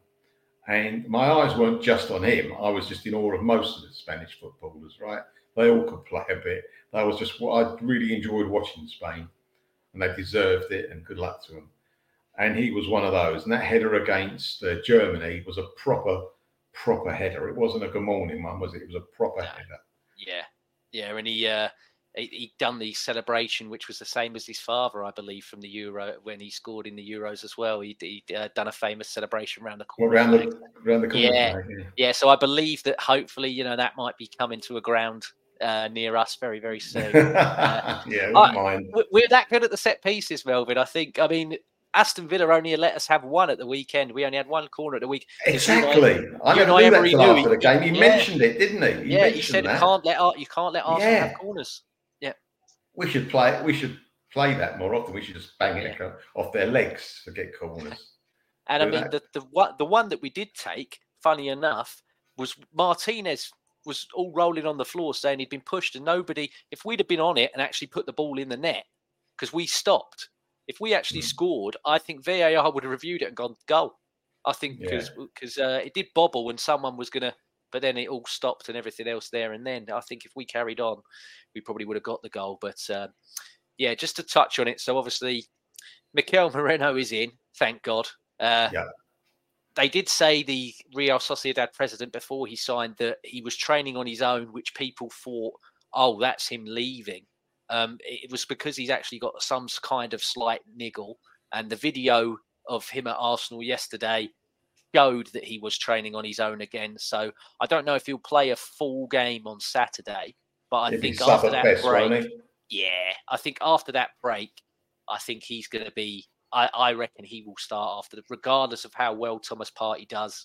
and my eyes weren't just on him. I was just in awe of most of the Spanish footballers, right? They all could play a bit. That was just what I really enjoyed watching Spain, and they deserved it, and good luck to them. And he was one of those. And that header against uh, Germany was a proper, proper header. It wasn't a good morning one, was it? It was a proper no. header. Yeah, yeah, and he... Uh... He'd done the celebration, which was the same as his father, I believe, from the Euro when he scored in the Euros as well. He'd, he'd uh, done a famous celebration around the corner. Well, around, the, around the corner. Yeah. yeah, yeah. So I believe that hopefully, you know, that might be coming to a ground uh, near us very, very soon. Uh, yeah, I wouldn't mind. We're that good at the set pieces, Melvin. I think. I mean, Aston Villa only let us have one at the weekend. We only had one corner at the week. Exactly. You I never knew that till after the game. He yeah. mentioned it, didn't he? he yeah, he said that. can't let you can't let Arsenal yeah. have corners. Yeah. We should play. We should play that more often. We should just bang it yeah. off their legs to get corners. And Do I mean, that. the the one the one that we did take, funny enough, was Martinez was all rolling on the floor saying he'd been pushed, and nobody. If we'd have been on it and actually put the ball in the net, because we stopped. If we actually mm. scored, I think V A R would have reviewed it and gone goal. I think because yeah. because uh, it did bobble when someone was gonna. But then it all stopped and everything else there and then. I think if we carried on, we probably would have got the goal. But, uh, yeah, just to touch on it. So, obviously, Mikel Moreno is in, thank God. Uh, yeah. They did say, the Real Sociedad president, before he signed, that he was training on his own, which people thought, oh, that's him leaving. Um, it was because he's actually got some kind of slight niggle. And the video of him at Arsenal yesterday showed that he was training on his own again. So I don't know if he'll play a full game on Saturday, but I It'd think after that best, break, yeah, I think after that break, I think he's going to be, I, I reckon he will start after, the, regardless of how well Thomas Partey does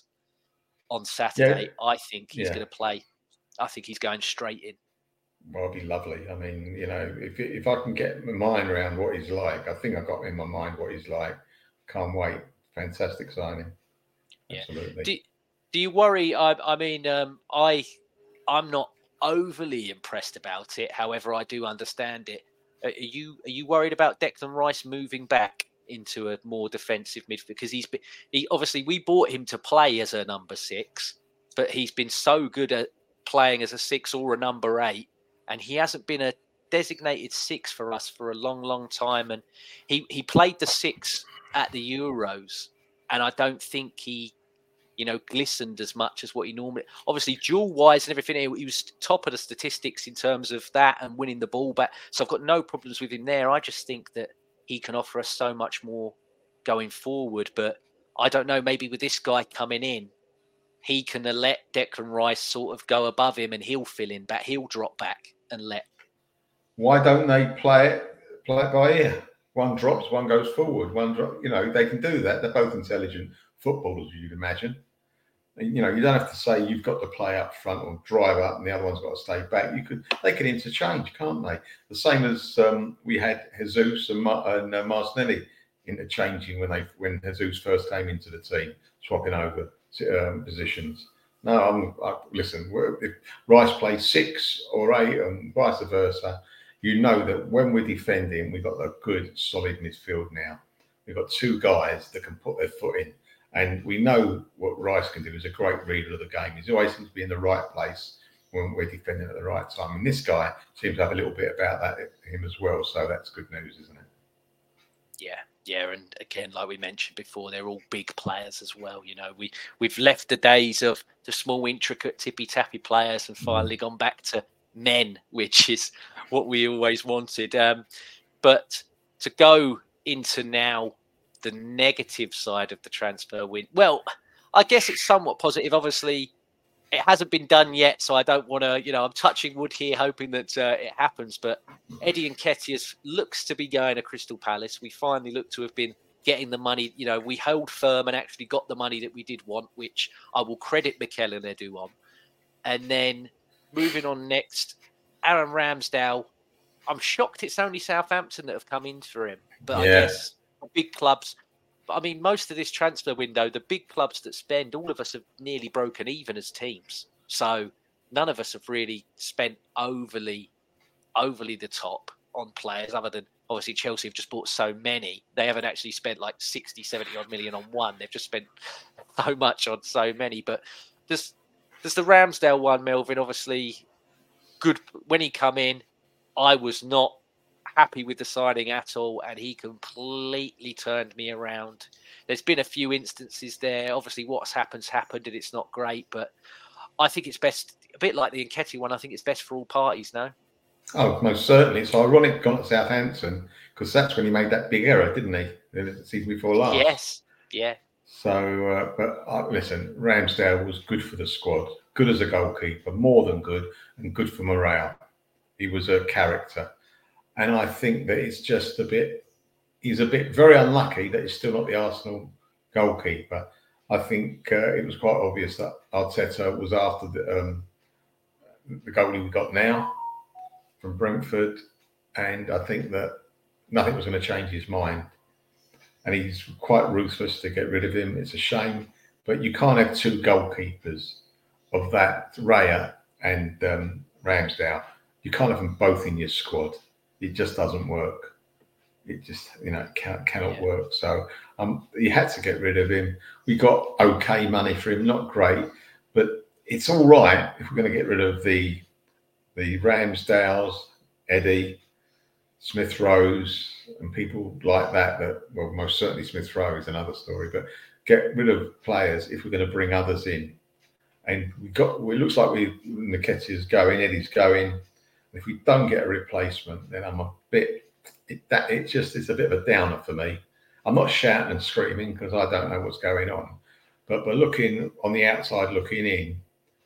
on Saturday, yeah. I think he's yeah. going to play. I think he's going straight in. Well, it'd be lovely. I mean, you know, if if I can get my mind around what he's like, I think I've got in my mind what he's like. Can't wait. Fantastic signing. Yeah. Absolutely. Do, do you worry? I, I mean, um, I, I'm not overly impressed about it. However, I do understand it. Are you are you worried about Declan Rice moving back into a more defensive midfield? Because he's been, he obviously we bought him to play as a number six, but he's been so good at playing as a six or a number eight, and he hasn't been a designated six for us for a long, long time. And he he played the six at the Euros, and I don't think he. you know, glistened as much as what he normally... Obviously, duel-wise and everything, he was top of the statistics in terms of that and winning the ball back. So I've got no problems with him there. I just think that he can offer us so much more going forward. But I don't know, maybe with this guy coming in, he can let Declan Rice sort of go above him and he'll fill in back. He'll drop back and let... Why don't they play it, play it by ear? One drops, one goes forward. One drop, you know, they can do that. They're both intelligent footballers, you'd imagine. You know, you don't have to say you've got to play up front or drive up and the other one's got to stay back. You could, they could interchange, can't they? The same as um, we had Jesus and, Mar- and uh, Martinelli interchanging when they when Jesus first came into the team, swapping over um, positions. No, I'm I, listen. If Rice plays six or eight, and vice versa, you know that when we're defending, we've got a good, solid midfield now. We've got two guys that can put their foot in, and we know what Rice can do. He's a great reader of the game. He's always seems to be in the right place when we're defending at the right time. And this guy seems to have a little bit about that him as well. So that's good news, isn't it? Yeah. Yeah, and again, like we mentioned before, they're all big players as well. You know, we we've left the days of the small, intricate, tippy-tappy players and finally mm. gone back to men, which is what we always wanted. Um, but to go into now the negative side of the transfer win, well, I guess it's somewhat positive. Obviously, it hasn't been done yet, so I don't want to, you know, I'm touching wood here, hoping that uh, it happens. But Eddie Nketiah looks to be going to Crystal Palace. We finally look to have been getting the money. You know, we held firm and actually got the money that we did want, which I will credit Mikel and Edu on. And then moving on next, Aaron Ramsdale. I'm shocked it's only Southampton that have come in for him. But yeah. I guess big clubs. I mean, most of this transfer window, the big clubs that spend, all of us have nearly broken even as teams. So none of us have really spent overly, overly the top on players, other than obviously Chelsea have just bought so many. They haven't actually spent like sixty, seventy odd million on one. They've just spent so much on so many. But there's, there's the Ramsdale one, Melvin, obviously good. When he come in, I was not happy with the signing at all, and he completely turned me around. There's been a few instances there. Obviously, what's happened's happened, and it's not great. But I think it's best, a bit like the Nketiah one. I think it's best for all parties. No. Oh, most certainly. It's ironic gone to Southampton because that's when he made that big error, didn't he? The season before last. Yes. Yeah. So, uh, but uh, listen, Ramsdale was good for the squad, good as a goalkeeper, more than good, and good for morale. He was a character. And I think that it's just a bit, he's a bit very unlucky that he's still not the Arsenal goalkeeper. I think uh, it was quite obvious that Arteta was after the, um, the goalie we got now from Brentford. And I think that nothing was going to change his mind. And he's quite ruthless to get rid of him. It's a shame. But you can't have two goalkeepers of that, Raya and um, Ramsdale. You can't have them both in your squad. It just doesn't work. It just, you know, can, cannot yeah. work. So um, you had to get rid of him. We got okay money for him, not great, but it's all right if we're going to get rid of the the Ramsdales, Eddie, Smith Rowe, and people like that. That well, most certainly Smith Rowe is another story. But get rid of players if we're going to bring others in. And we got. It looks like we Nketiah's going, Eddie's going. If we don't get a replacement, then I'm a bit. It, that it just is a bit of a downer for me. I'm not shouting and screaming because I don't know what's going on, but but looking on the outside, looking in,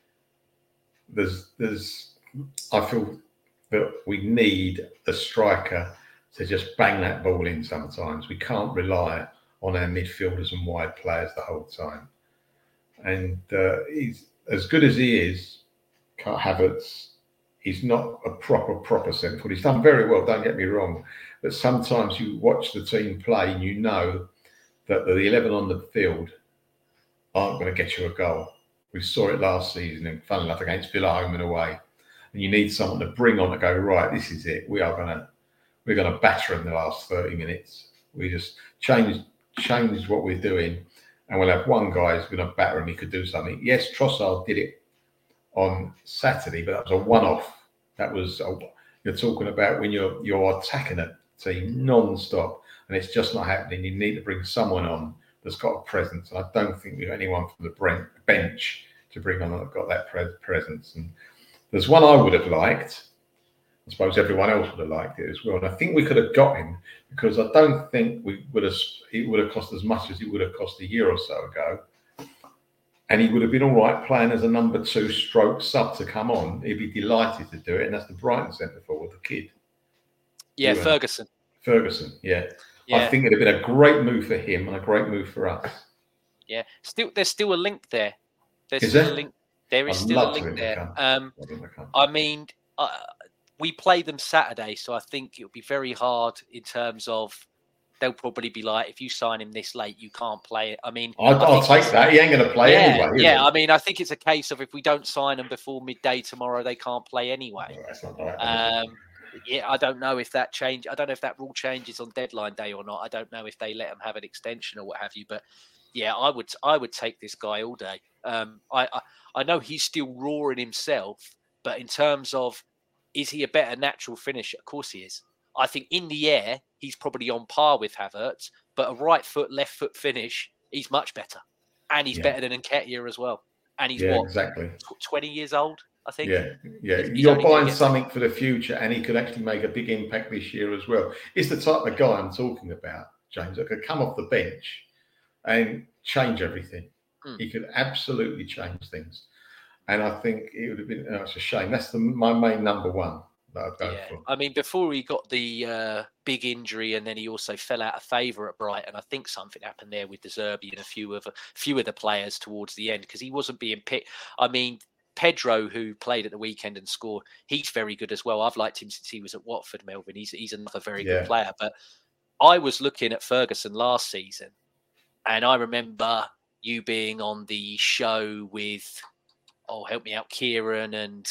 there's there's. I feel that we need a striker to just bang that ball in. Sometimes we can't rely on our midfielders and wide players the whole time. And uh, he's as good as he is, Havertz. He's not a proper, proper centre forward. He's done very well, don't get me wrong. But sometimes you watch the team play and you know that the eleven on the field aren't going to get you a goal. We saw it last season, and fun enough, against Villa home and away. And you need someone to bring on to go, right, this is it. We are going to, we're going to batter them the last thirty minutes. We just change, change what we're doing. And we'll have one guy who's going to batter him. He could do something. Yes, Trossard did it on Saturday, but that was a one-off. That was a, you're talking about when you're you're attacking a team non-stop, and it's just not happening. You need to bring someone on that's got a presence, and I don't think we have anyone from the Brent bench to bring on that's got that pre- presence. And there's one I would have liked. I suppose everyone else would have liked it as well, and I think we could have got him because I don't think we would have. It would have cost as much as it would have cost a year or so ago. And he would have been all right playing as a number two stroke sub to come on. He'd be delighted to do it. And that's the Brighton centre forward, the kid. Yeah, Ewan. Ferguson. Ferguson, yeah. yeah. I think it'd have been a great move for him and a great move for us. Yeah. Still, there's still a link there. There's is still there? a link. There is I'd still a link there. Um, I mean, uh, we play them Saturday, so I think it would be very hard in terms of they'll probably be like, if you sign him this late, you can't play it. I mean, I'll, I I'll take that. He ain't going to play yeah, anyway. Yeah, he? I mean, I think it's a case of if we don't sign them before midday tomorrow, they can't play anyway. No, that's not right. Um, yeah, I don't know if that change. I don't know if that rule changes on deadline day or not. I don't know if they let them have an extension or what have you. But yeah, I would I would take this guy all day. Um, I, I I know he's still roaring himself, but in terms of is he a better natural finisher? Of course he is. I think in the air he's probably on par with Havertz, but a right foot, left foot finish, he's much better, and he's Yeah. better than Nketiah as well. And he's Yeah, what exactly. twenty years old. I think. Yeah, yeah. He's, he's You're only gonna buying get- something for the future, and he could actually make a big impact this year as well. It's the type of guy I'm talking about, James, that could come off the bench and change everything. Hmm. He could absolutely change things. And I think it would have been, oh, it's a shame. That's the, my main number one that I'd go Yeah, for. I mean, before he got the uh, big injury, and then he also fell out of favour at Brighton. I think something happened there with De Zerbi and a few of a few of the players towards the end because he wasn't being picked. I mean, Pedro, who played at the weekend and scored, he's very good as well. I've liked him since he was at Watford, Melvin. He's he's another very Yeah. good player. But I was looking at Ferguson last season, and I remember you being on the show with, oh, help me out, Kieran and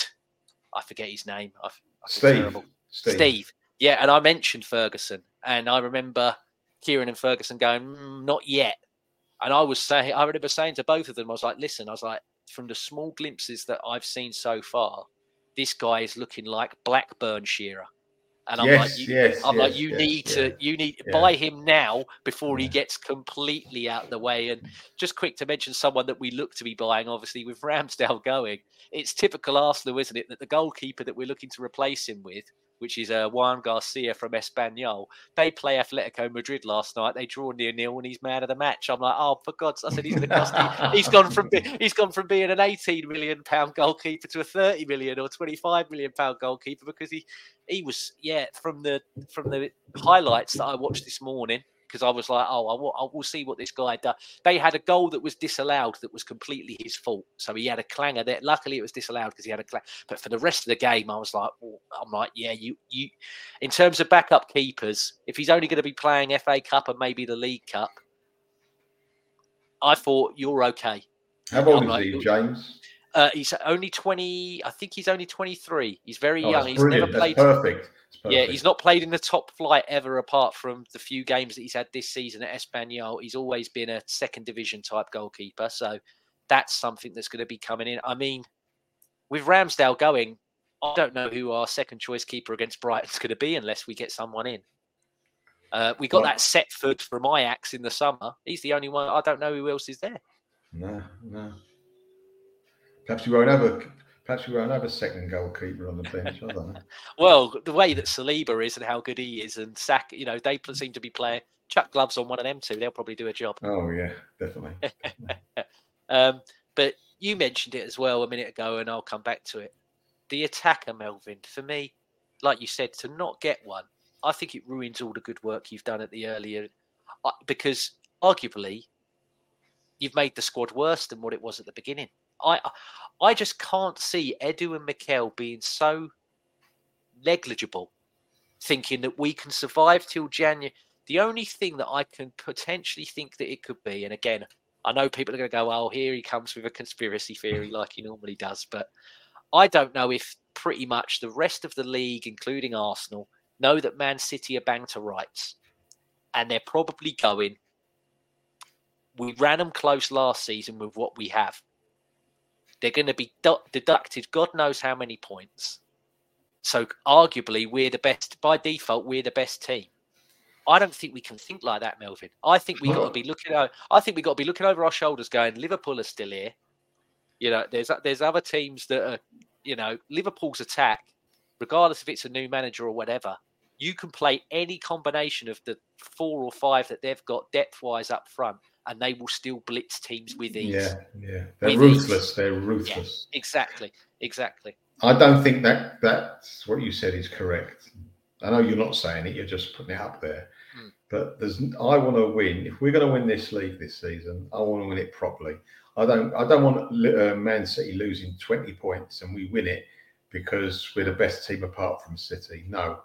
I forget his name. I, I feel Steve. terrible. Steve. Steve. Yeah, and I mentioned Ferguson, and I remember Kieran and Ferguson going, mm, not yet. And I was saying, I remember saying to both of them, I was like, listen, I was like, from the small glimpses that I've seen so far, this guy is looking like Blackburn Shearer. And I'm Yes, like, you, yes, I'm yes, like, you yes, need yeah. to, you need Yeah. buy him now before he Yeah. gets completely out of the way. And just quick to mention someone that we look to be buying, obviously with Ramsdale going, it's typical Arsenal, isn't it, that the goalkeeper that we're looking to replace him with, which is uh, Juan Garcia from Espanyol, they play Atletico Madrid last night. They draw near nil, and he's man of the match. I'm like, oh, for God's sake! I said he's going to cost. He, he's gone from be, he's gone from being an eighteen million pound goalkeeper to a thirty million or twenty-five million pound goalkeeper because he he was yeah from the from the highlights that I watched this morning. Because I was like, oh, I will, I will see what this guy does. They had a goal that was disallowed that was completely his fault. So he had a clanger there. Luckily, it was disallowed because he had a clang. But for the rest of the game, I was like, oh, I'm like, yeah, you, you. In terms of backup keepers, if he's only going to be playing F A Cup and maybe the League Cup, I thought you're okay. How old I'm is like, he, James? Uh, he's only twenty. I think he's only twenty-three. He's very Oh, young. that's He's never brilliant. played. That's perfect. It's Yeah, perfect. he's not played in the top flight ever, apart from the few games that he's had this season at Espanyol. He's always been a second division type goalkeeper, so that's something that's going to be coming in. I mean, with Ramsdale going, I don't know who our second choice keeper against Brighton's going to be unless we get someone in. Uh, we got Well- that Setford from Ajax in the summer. He's the only one. I don't know who else is there. No, no. Perhaps we won't have a. Perhaps we won't have a second goalkeeper on the bench. I don't know. Well, the way that Saliba is and how good he is, and Saka, you know, they seem to be playing. Chuck gloves on one of them two; they'll probably do a job. Oh yeah, definitely. um, but you mentioned it as well a minute ago, and I'll come back to it. The attacker, Melvin, for me, like you said, to not get one, I think it ruins all the good work you've done at the earlier, uh, because arguably you've made the squad worse than what it was at the beginning. I I just can't see Edu and Mikel being so negligible, thinking that we can survive till January. The only thing that I can potentially think that it could be, and again, I know people are going to go, oh, here he comes with a conspiracy theory like he normally does, but I don't know if pretty much the rest of the league, including Arsenal, know that Man City are banged to rights, and they're probably going, we ran them close last season with what we have. They're going to be du- deducted God knows how many points. So arguably, we're the best. By default, we're the best team. I don't think we can think like that, Melvin. I think we got to be looking. Over, I think we got to be looking over our shoulders, going, Liverpool are still here. You know, there's there's other teams that are, you know, Liverpool's attack, regardless if it's a new manager or whatever. You can play any combination of the four or five that they've got depth-wise up front, and they will still blitz teams with ease. Yeah, yeah. They're With ruthless. ease. They're ruthless. Yeah, exactly, exactly. I don't think that that's what you said is correct. I know you're not saying it; you're just putting it up there. Hmm. But there's, I want to win. If we're going to win this league this season, I want to win it properly. I don't. I don't want uh, Man City losing twenty points and we win it because we're the best team apart from City. No,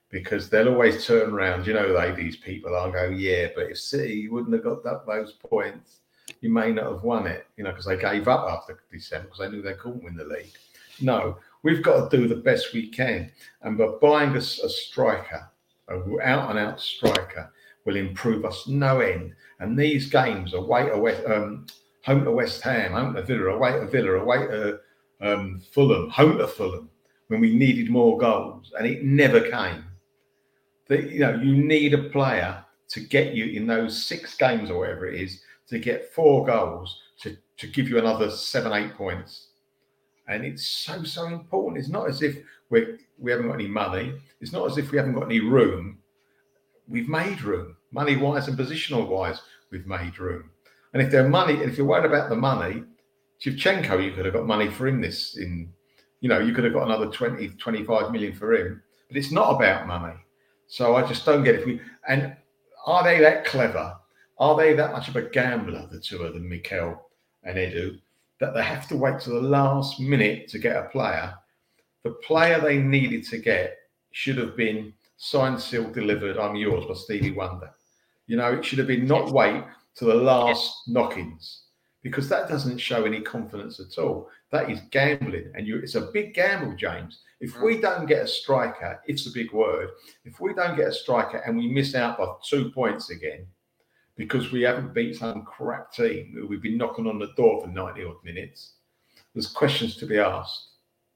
because they'll always turn around. You know, they these people. I'll go, yeah, but if City wouldn't have got that, those points, you may not have won it. You know, because they gave up after December because they knew they couldn't win the league. No, we've got to do the best we can, and by buying a, a striker, an out and out striker, will improve us no end. And these games, away to West, um, home to West Ham, home to Villa, away to Villa, away to um, Fulham, home to Fulham, when we needed more goals, and it never came. That, you know, you need a player to get you in those six games or whatever it is to get four goals to, to give you another seven, eight points. And it's so, so important. It's not as if we we haven't got any money. It's not as if we haven't got any room. We've made room, money-wise and positional-wise, we've made room. And if they're money, if you're worried about the money, Shevchenko, you could have got money for him this in, you know, you could have got another twenty, twenty-five million for him. But it's not about money. So I just don't get it. If we, and are they that clever? Are they that much of a gambler, the two of them, Mikel and Edu, that they have to wait to the last minute to get a player? The player they needed to get should have been signed, sealed, delivered, I'm yours by Stevie Wonder. You know, it should have been not wait to the last knock-ins, because that doesn't show any confidence at all. That is gambling, and you, it's a big gamble, James. If we don't get a striker, it's a big word. If we don't get a striker and we miss out by two points again because we haven't beat some crap team who we've been knocking on the door for ninety odd minutes, there's questions to be asked.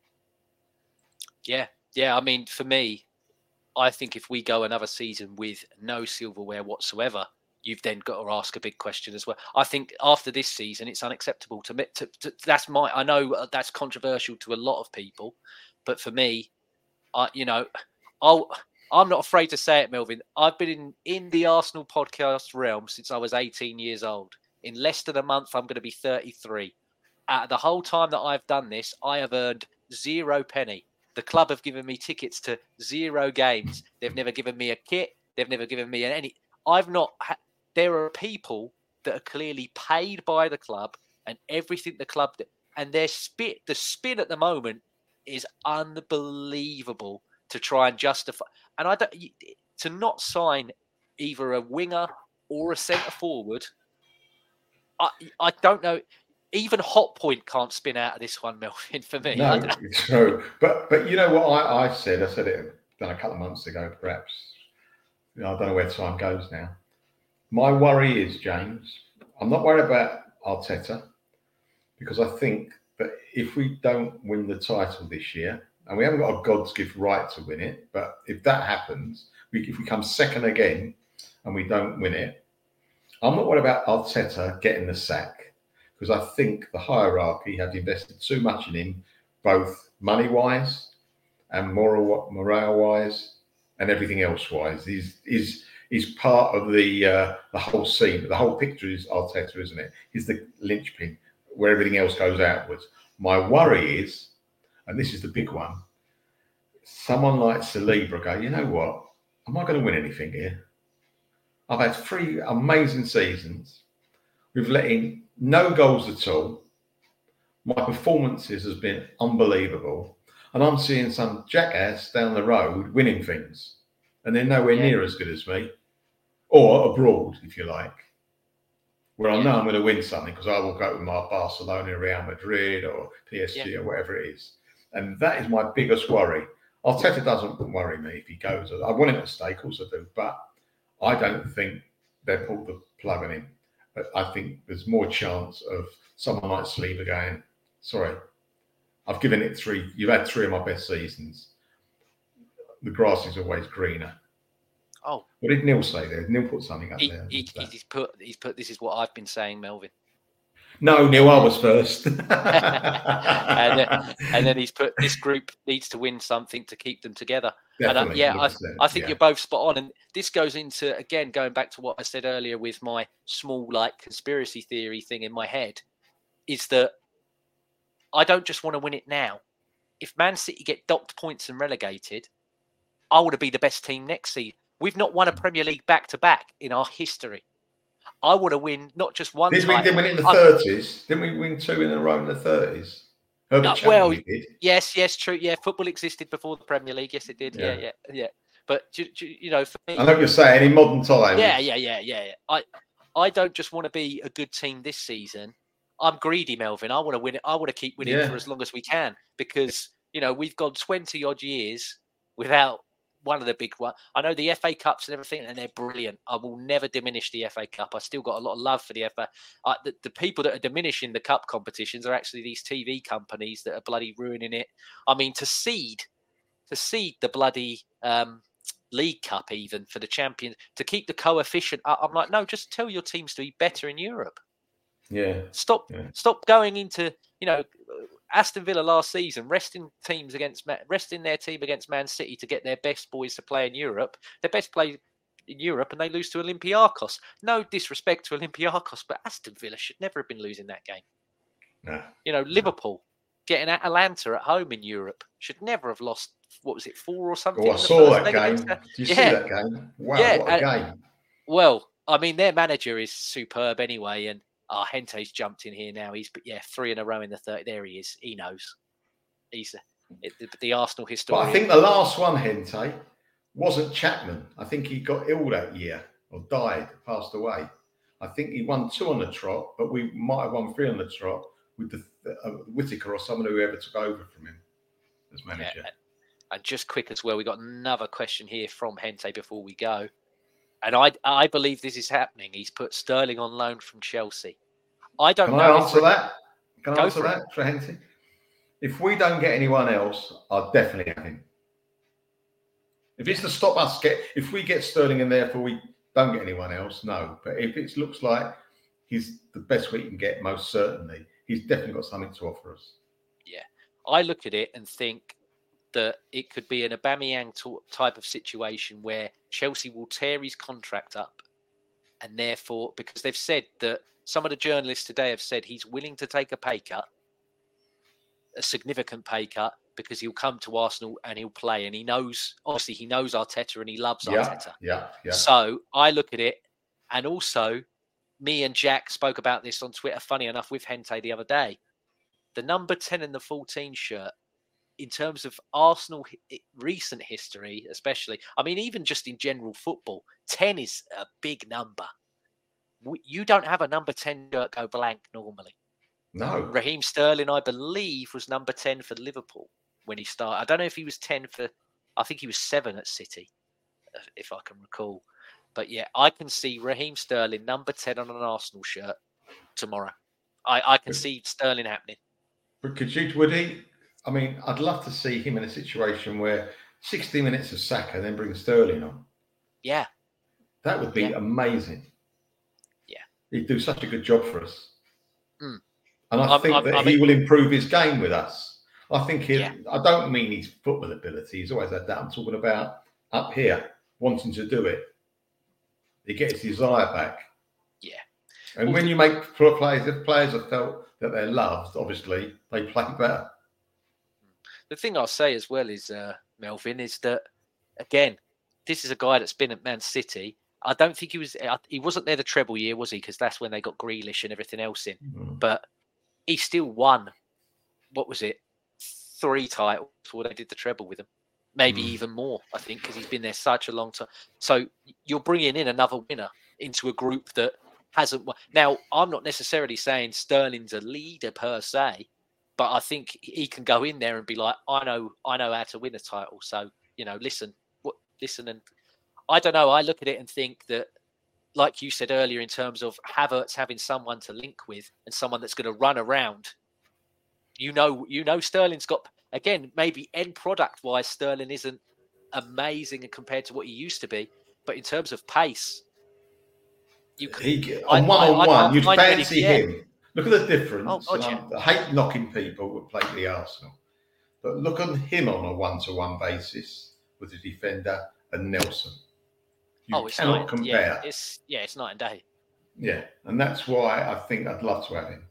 Yeah, yeah. I mean, for me, I think if we go another season with no silverware whatsoever, you've then got to ask a big question as well. I think after this season, it's unacceptable to, to, to that's my, I know that's controversial to a lot of people, but for me, I, you know, I'll, I'm not afraid to say it, Melvin. I've been in, in the Arsenal podcast realm since I was eighteen years old. In less than a month, I'm going to be thirty-three. At the whole time that I've done this, I have earned zero penny. The club have given me tickets to zero games. They've never given me a kit. They've never given me any. I've not. Ha- there are people that are clearly paid by the club and everything the club do, and their spit, the spin at the moment is unbelievable to try and justify. And I don't to not sign either a winger or a centre forward. I I don't know. Even Hot Point can't spin out of this one, Melvin, for me. No, it's true. But but you know what I, I said? I said it done a couple of months ago, perhaps. You know, I don't know where time goes now. My worry is, James, I'm not worried about Arteta, because I think that if we don't win the title this year, and we haven't got a God's gift right to win it, but if that happens, we, if we come second again and we don't win it, I'm not worried about Arteta getting the sack. Because I think the hierarchy have invested too much in him, both money-wise and moral morale-wise and everything else-wise. He's, he's, he's part of the uh, the whole scene. The whole picture is Arteta, isn't it? He's the linchpin where everything else goes outwards. My worry is, and this is the big one, someone like Saliba go, you know what? Am I going to win anything here? I've had three amazing seasons. We've let in no goals at all. My performances has been unbelievable. And I'm seeing some jackass down the road winning things. And they're nowhere yeah. near as good as me. Or abroad, if you like. Where I yeah. know I'm going to win something because I will go with my Barcelona, Real Madrid or P S G yeah. or whatever it is. And that is my biggest worry. Arteta doesn't worry me if he goes. I want him to stay, of course I do. But I don't think they'll pull the plug on him. But I think there's more chance of someone like Saliba going, sorry, I've given it three. You've had three of my best seasons. The grass is always greener. Oh. What did Neil say there? Neil put something up he, there. He, he's put, he's put, this is what I've been saying, Melvin. No, Neil, I was first. and, then, and then he's put, this group needs to win something to keep them together. Definitely, and I, yeah, I, I think yeah. you're both spot on. And this goes into, again, going back to what I said earlier with my small, like, conspiracy theory thing in my head, is that I don't just want to win it now. If Man City get docked points and relegated, I want to be the best team next season. We've not won a Premier League back-to-back in our history. I want to win not just one Did title. We, didn't we win in the thirties? Didn't we win two in a row in the thirties? Uh, well, yes, yes, true. Yeah, football existed before the Premier League. Yes, it did. Yeah, yeah, yeah. yeah. But do, do, you know, for me, I know what you're saying in modern times. Yeah, yeah, yeah, yeah. yeah. I I don't just want to be a good team this season. I'm greedy, Melvin. I want to win it. I want to keep winning Yeah. for as long as we can because, you know, we've gone twenty odd years without one of the big ones. I know the F A Cups and everything, and they're brilliant. I will never diminish the F A Cup. I still got a lot of love for the F A. Uh, the, the people that are diminishing the cup competitions are actually these T V companies that are bloody ruining it. I mean, to seed, to seed the bloody um, League Cup even for the champions, to keep the coefficient up. I'm like, no, just tell your teams to be better in Europe. Yeah. Stop yeah. stop going into, you know, Aston Villa last season, resting teams against, resting their team against Man City to get their best boys to play in Europe, their best play in Europe, and they lose to Olympiacos. No disrespect to Olympiacos, but Aston Villa should never have been losing that game. No. You know, Liverpool getting Atalanta at home in Europe should never have lost, what was it, four or something? Oh, I saw that game. Did you yeah. see that game? Wow, yeah, what a and, game. Well, I mean, their manager is superb anyway, and oh, Hente's jumped in here now. He's, but yeah, three in a row in the third. There he is. He knows. He's the, the, the Arsenal historian. But I think the last one, Hente, wasn't Chapman. I think he got ill that year or died, passed away. I think he won two on the trot, but we might have won three on the trot with the uh, Whittaker or someone who ever took over from him as manager. Yeah. And just quick as well, we got another question here from Hente before we go. And I I believe this is happening. He's put Sterling on loan from Chelsea. I don't Can know. I answer that? Can I answer for that for Hente? If we don't get anyone else, I'll definitely have him. If it's to stop us get, if we get Sterling and therefore we don't get anyone else, no. But if it looks like he's the best we can get, most certainly, he's definitely got something to offer us. Yeah. I look at it and think that it could be an Aubameyang type of situation where Chelsea will tear his contract up, and therefore, because they've said that some of the journalists today have said he's willing to take a pay cut, a significant pay cut, because he'll come to Arsenal and he'll play, and he knows, obviously he knows Arteta and he loves yeah, Arteta. Yeah, yeah. So I look at it, and also me and Jack spoke about this on Twitter, funny enough, with Hente the other day. The number ten and the fourteen shirt, in terms of Arsenal recent history, especially, I mean, even just in general football, ten is a big number. You don't have a number ten shirt go blank normally. No. Raheem Sterling, I believe, was number ten for Liverpool when he started. I don't know if he was ten for, I think he was seven at City, if I can recall. But yeah, I can see Raheem Sterling, number ten on an Arsenal shirt tomorrow. I, I can see Sterling happening. But could you, would he? I mean, I'd love to see him in a situation where sixty minutes of Saka and then bring Sterling on. Yeah. That would be yeah. amazing. Yeah. He'd do such a good job for us. Mm. And I I'm, think I'm, that I'm, he will improve his game with us. I think he yeah. I don't mean his football ability. He's always had that. I'm talking about up here, wanting to do it. He gets his desire back. Yeah. And well, when you make players, if players have felt that they're loved, obviously, they play better. The thing I'll say as well is, uh, Melvin, is that, again, this is a guy that's been at Man City. I don't think he was, he wasn't there the treble year, was he? Because that's when they got Grealish and everything else in. Mm. But he still won, what was it, three titles before they did the treble with him. Maybe mm. even more, I think, because he's been there such a long time. So you're bringing in another winner into a group that hasn't won. Now, I'm not necessarily saying Sterling's a leader per se, but I think he can go in there and be like, I know, I know how to win a title. So, you know, listen, what, listen. And I don't know. I look at it and think that, like you said earlier, in terms of Havertz having someone to link with and someone that's going to run around, you know, you know, Sterling's got, again, maybe end product wise, Sterling isn't amazing compared to what he used to be, but in terms of pace, you can, he, on one on one, you'd fancy him. Look at the difference. Oh, gotcha. I hate knocking people who play for the Arsenal, but look at him on a one-to-one basis with the defender and Nelson. You oh, it's cannot night, compare. Yeah, it's yeah, it's night and day. Yeah, and that's why I think I'd love to have him.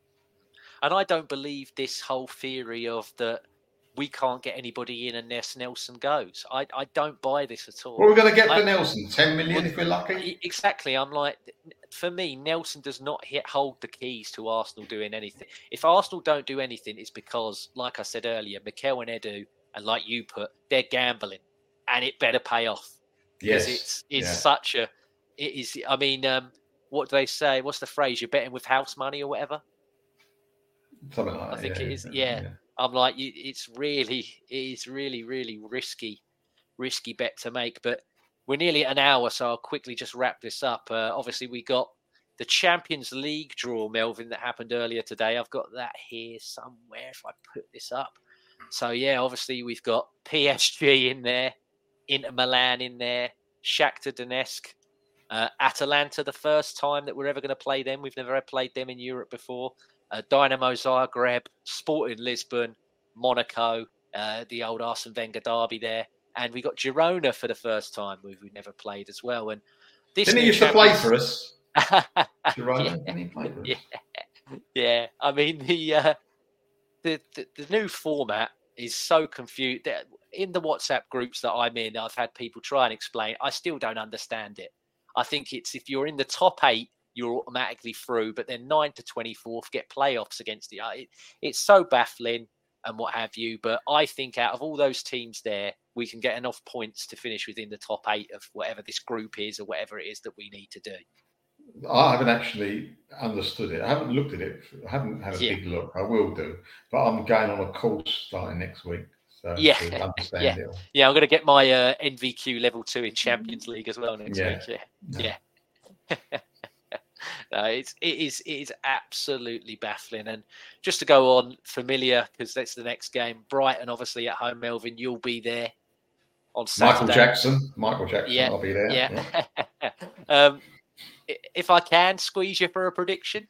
And I don't believe this whole theory of that we can't get anybody in unless Nelson goes. I, I don't buy this at all. What are we going to get for I, Nelson? ten million well, if we're lucky? Exactly. I'm like, for me, Nelson does not hit, hold the keys to Arsenal doing anything. If Arsenal don't do anything, it's because, like I said earlier, Mikel and Edu, and like you put, they're gambling. and it better pay off. Yes, it's it's yeah. such a it is. I mean, um, what do they say? What's the phrase? You're betting with house money or whatever. Something like I that. think yeah, it is. yeah, Yeah. yeah. I'm like, it's really, it is really, really risky, risky bet to make. But we're nearly at an hour, so I'll quickly just wrap this up. Uh, obviously, we got the Champions League draw, Melvin, that happened earlier today. I've got that here somewhere if I put this up. So, yeah, obviously, we've got P S G in there, Inter Milan in there, Shakhtar Donetsk, uh, Atalanta, the first time that we're ever going to play them. We've never played them in Europe before. Uh, Dynamo Zagreb, Sporting Lisbon, Monaco, uh, the old Arsene Wenger derby there. And we got Girona for the first time, who we've never played as well. And this Didn't he used Champions... to play for us? Girona, yeah. didn't he play for us? Yeah. yeah. I mean, the, uh, the, the the new format is so confused. In the WhatsApp groups that I'm in, I've had people try and explain. I still don't understand it. I think it's if you're in the top eight, you're automatically through, but then nine to twenty-fourth get playoffs against the. It, it's so baffling and what have you. But I think out of all those teams there, we can get enough points to finish within the top eight of whatever this group is or whatever it is that we need to do. I haven't actually understood it. I haven't looked at it. I haven't had a yeah. big look. I will do, but I'm going on a course starting next week. So yeah, to understand yeah, it all. yeah. I'm going to get my uh, N V Q level two in Champions League as well next yeah. week. Yeah, yeah. yeah. No, it's it is it is absolutely baffling. And just to go on familiar, because that's the next game. Brighton, obviously at home. Melvin, you'll be there on Saturday. Michael Jackson, Michael Jackson, yeah, I'll be there. Yeah. yeah. um, if I can squeeze you for a prediction,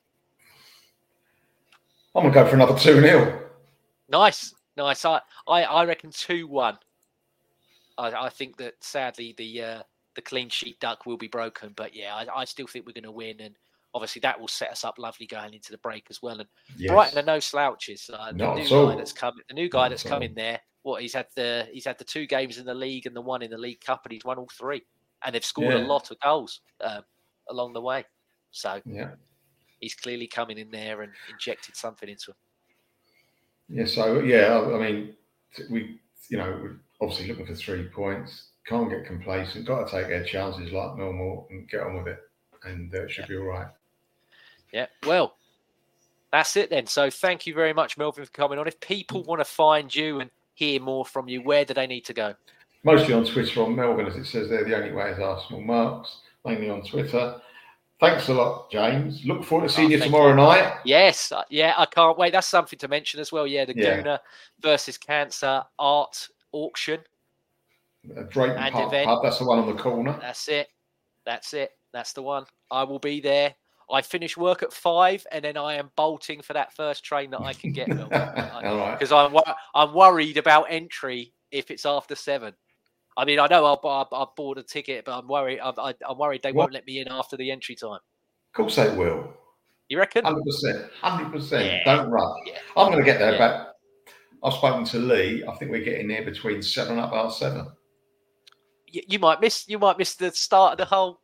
I'm gonna go for another two nil. Nice, nice. I I, I reckon two one. I, I think that sadly the uh, the clean sheet duck will be broken, but yeah, I, I still think we're going to win, and obviously that will set us up lovely going into the break as well. And yes. Brighton are no slouches. Uh, the Not new so. guy that's come, the new guy Not that's so. come in there. What he's had the he's had the two games in the league and the one in the League Cup, and he's won all three, and they've scored yeah. a lot of goals uh, along the way. So yeah, he's clearly coming in there and injected something into him. Yeah. So yeah, I mean, we you know we're obviously looking for three points. Can't get complacent. Got to take our chances like normal and get on with it, and uh, it should yeah. be all right. Yeah. Well, that's it then. So thank you very much, Melvin, for coming on. If people want to find you and hear more from you, where do they need to go? Mostly on Twitter on Melvin, as it says there. The only way is Arsenal Marks. Mainly on Twitter. Thanks a lot, James. Look forward to seeing oh, you tomorrow you. night. Yes, yeah, I can't wait. That's something to mention as well. Yeah, the yeah. Gooner versus Cancer art auction. Drayton Park Pub. That's the one on the corner. That's it. That's it. That's the one. I will be there. I finish work at five, and then I am bolting for that first train that I can get. Because right. I'm I'm worried about entry if it's after seven. I mean, I know I'll, I'll, I'll board a ticket, but I'm worried. I'm, I'm worried they what? won't let me in after the entry time. Of course they will. You reckon? Hundred percent. Hundred percent. Don't rush. Yeah. I'm going to get there. Yeah. But I've spoken to Lee. I think we're getting there between seven and half seven. You, you might miss. You might miss the start of the whole.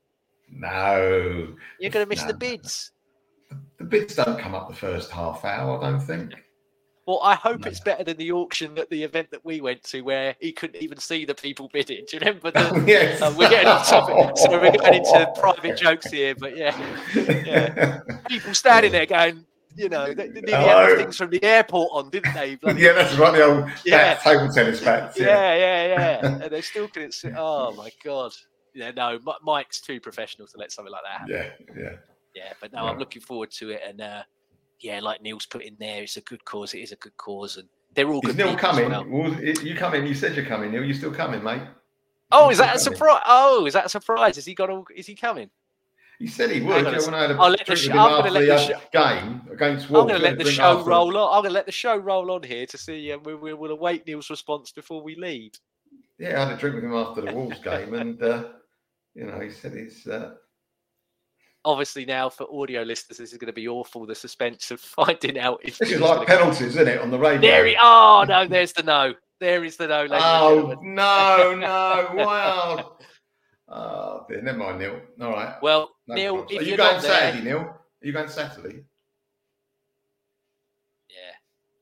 No. You're going to miss no. the bids. The bids don't come up the first half hour, I don't think. Well, I hope no. it's better than the auction at the event that we went to, where he couldn't even see the people bidding. Do you remember? The, oh, yes. uh, we're getting off topic, so we're going into private jokes here. But yeah, yeah, people standing there going, you know, they, they nearly had the things from the airport on, didn't they? Bloody, yeah, that's right. The old yeah. bats, table tennis bats. Yeah, yeah, yeah. yeah. And they still couldn't see. Oh my god. Yeah, no, Mike's too professional to let something like that happen. Yeah, yeah, yeah. But no, yeah. I'm looking forward to it, and uh, yeah, like Neil's put in there, it's a good cause. It is a good cause, and they're all good. Is Neil coming? Well. Well, you coming? You said you're coming, Neil. You still coming, mate? Oh, you is that a surprise? Oh, is that a surprise? Is he got? All, is he coming? He said he would. Gonna, when I had a I'll let the show, I'm going to let the show, game against Wolves. I'm going to let the show after. roll on. I'm going to let the show roll on here to see. Um, we, we, we'll await Neil's response before we leave. Yeah, I had a drink with him after the Wolves game, and. Uh, You know, he said he's... Uh... Obviously now, for audio listeners, this is going to be awful, the suspense of finding out if... This is like penalties, isn't it, on the radio? There he... Oh, no, there's the no. There is the no, ladies Oh, no, no, wow. Oh, dear, never mind, Neil. All right. Well, no Neil, problems. if Are you you're going not Saturday, there... Neil? Are you going Saturday? Yeah.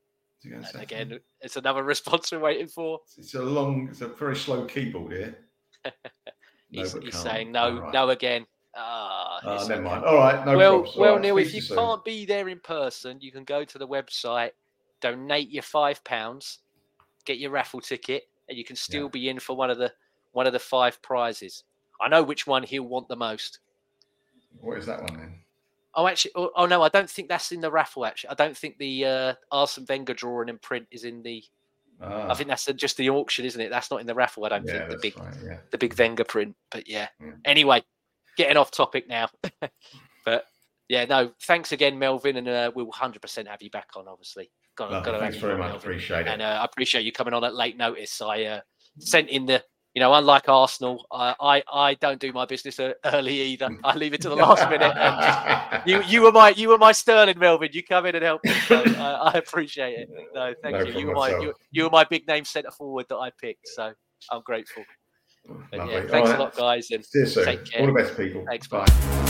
And again, it's another response we're waiting for. It's a long, it's a very slow keyboard here. no, he's he's can't. saying no, right. no again. Ah, oh, never mind. All right, no well, problems. well, right, Neil, if you soon. can't be there in person, you can go to the website, donate your five pounds, get your raffle ticket, and you can still yeah. be in for one of the one of the five prizes. I know which one he'll want the most. What is that one then? Oh, actually, oh, oh no, I don't think that's in the raffle. Actually, I don't think the uh, Arsene Wenger drawing and print is in the. Ah. I think that's just the auction, isn't it? That's not in the raffle. I don't yeah, think the big, right, yeah. the big Wenger print. But yeah. yeah. Anyway, getting off topic now. But yeah, no. Thanks again, Melvin, and uh, we'll one hundred percent have you back on. Obviously, got, Lovely, got thanks very much. Melvin. Appreciate it, and uh, I appreciate you coming on at late notice. I uh, sent in the. You know, unlike Arsenal, I, I I don't do my business early either. I leave it to the last minute. And you you were my you were my Sterling, Melvin. You come in and help me. So I, I appreciate it. No, thank no you. You were my you, you were my big name centre forward that I picked. So I'm grateful. But yeah, thanks right. a lot, guys. And see you soon. Take care. All the best, people. Thanks, bye. Bye.